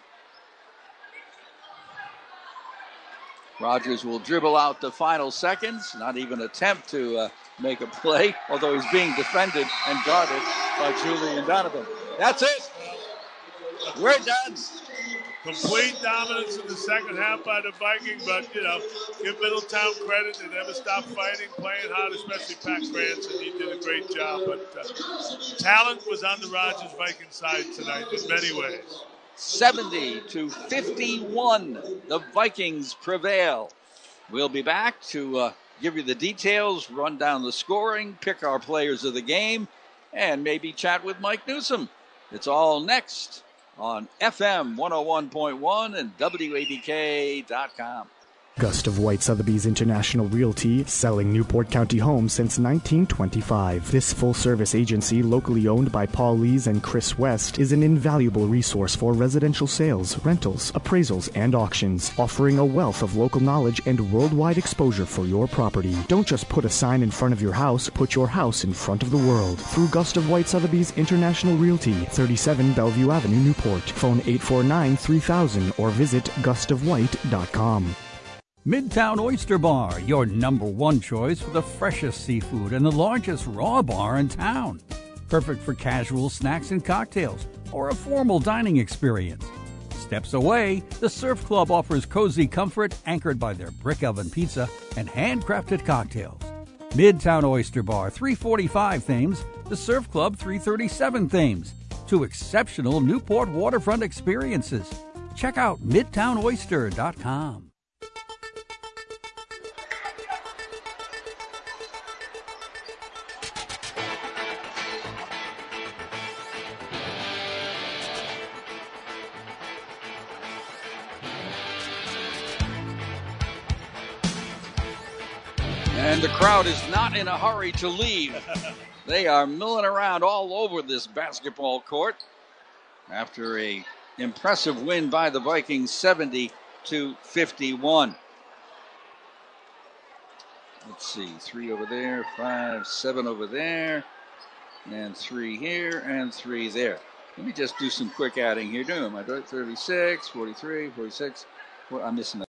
Rogers will dribble out the final seconds, not even attempt to make a play, although he's being defended and guarded by Julian Donovan. That's it. We're done. Complete dominance in the second half by the Vikings, but, give Middletown credit. They never stopped fighting, playing hard, especially Pat Cranston. He did a great job, but talent was on the Rogers Vikings side tonight in many ways. 70-51, the Vikings prevail. We'll be back to give you the details, run down the scoring, pick our players of the game, and maybe chat with Mike Newsom. It's all next on FM 101.1 and WABK.com. Gust of White Sotheby's International Realty, selling Newport County homes since 1925. This full-service agency, locally owned by Paul Lees and Chris West, is an invaluable resource for residential sales, rentals, appraisals, and auctions, offering a wealth of local knowledge and worldwide exposure for your property. Don't just put a sign in front of your house, put your house in front of the world. Through Gust of White Sotheby's International Realty, 37 Bellevue Avenue, Newport. Phone 849-3000 or visit gustofwhite.com. Midtown Oyster Bar, your number one choice for the freshest seafood and the largest raw bar in town. Perfect for casual snacks and cocktails or a formal dining experience. Steps away, the Surf Club offers cozy comfort anchored by their brick oven pizza and handcrafted cocktails. Midtown Oyster Bar, 345 Thames, the Surf Club, 337 Thames. 2 exceptional Newport waterfront experiences. Check out MidtownOyster.com. And the crowd is not in a hurry to leave. They are milling around all over this basketball court after a impressive win by the Vikings, 70-51. Let's see, 3 over there, 5, 7 over there, and 3 here, and 3 there. Let me just do some quick adding here. I'm 36, 43, 46. I'm missing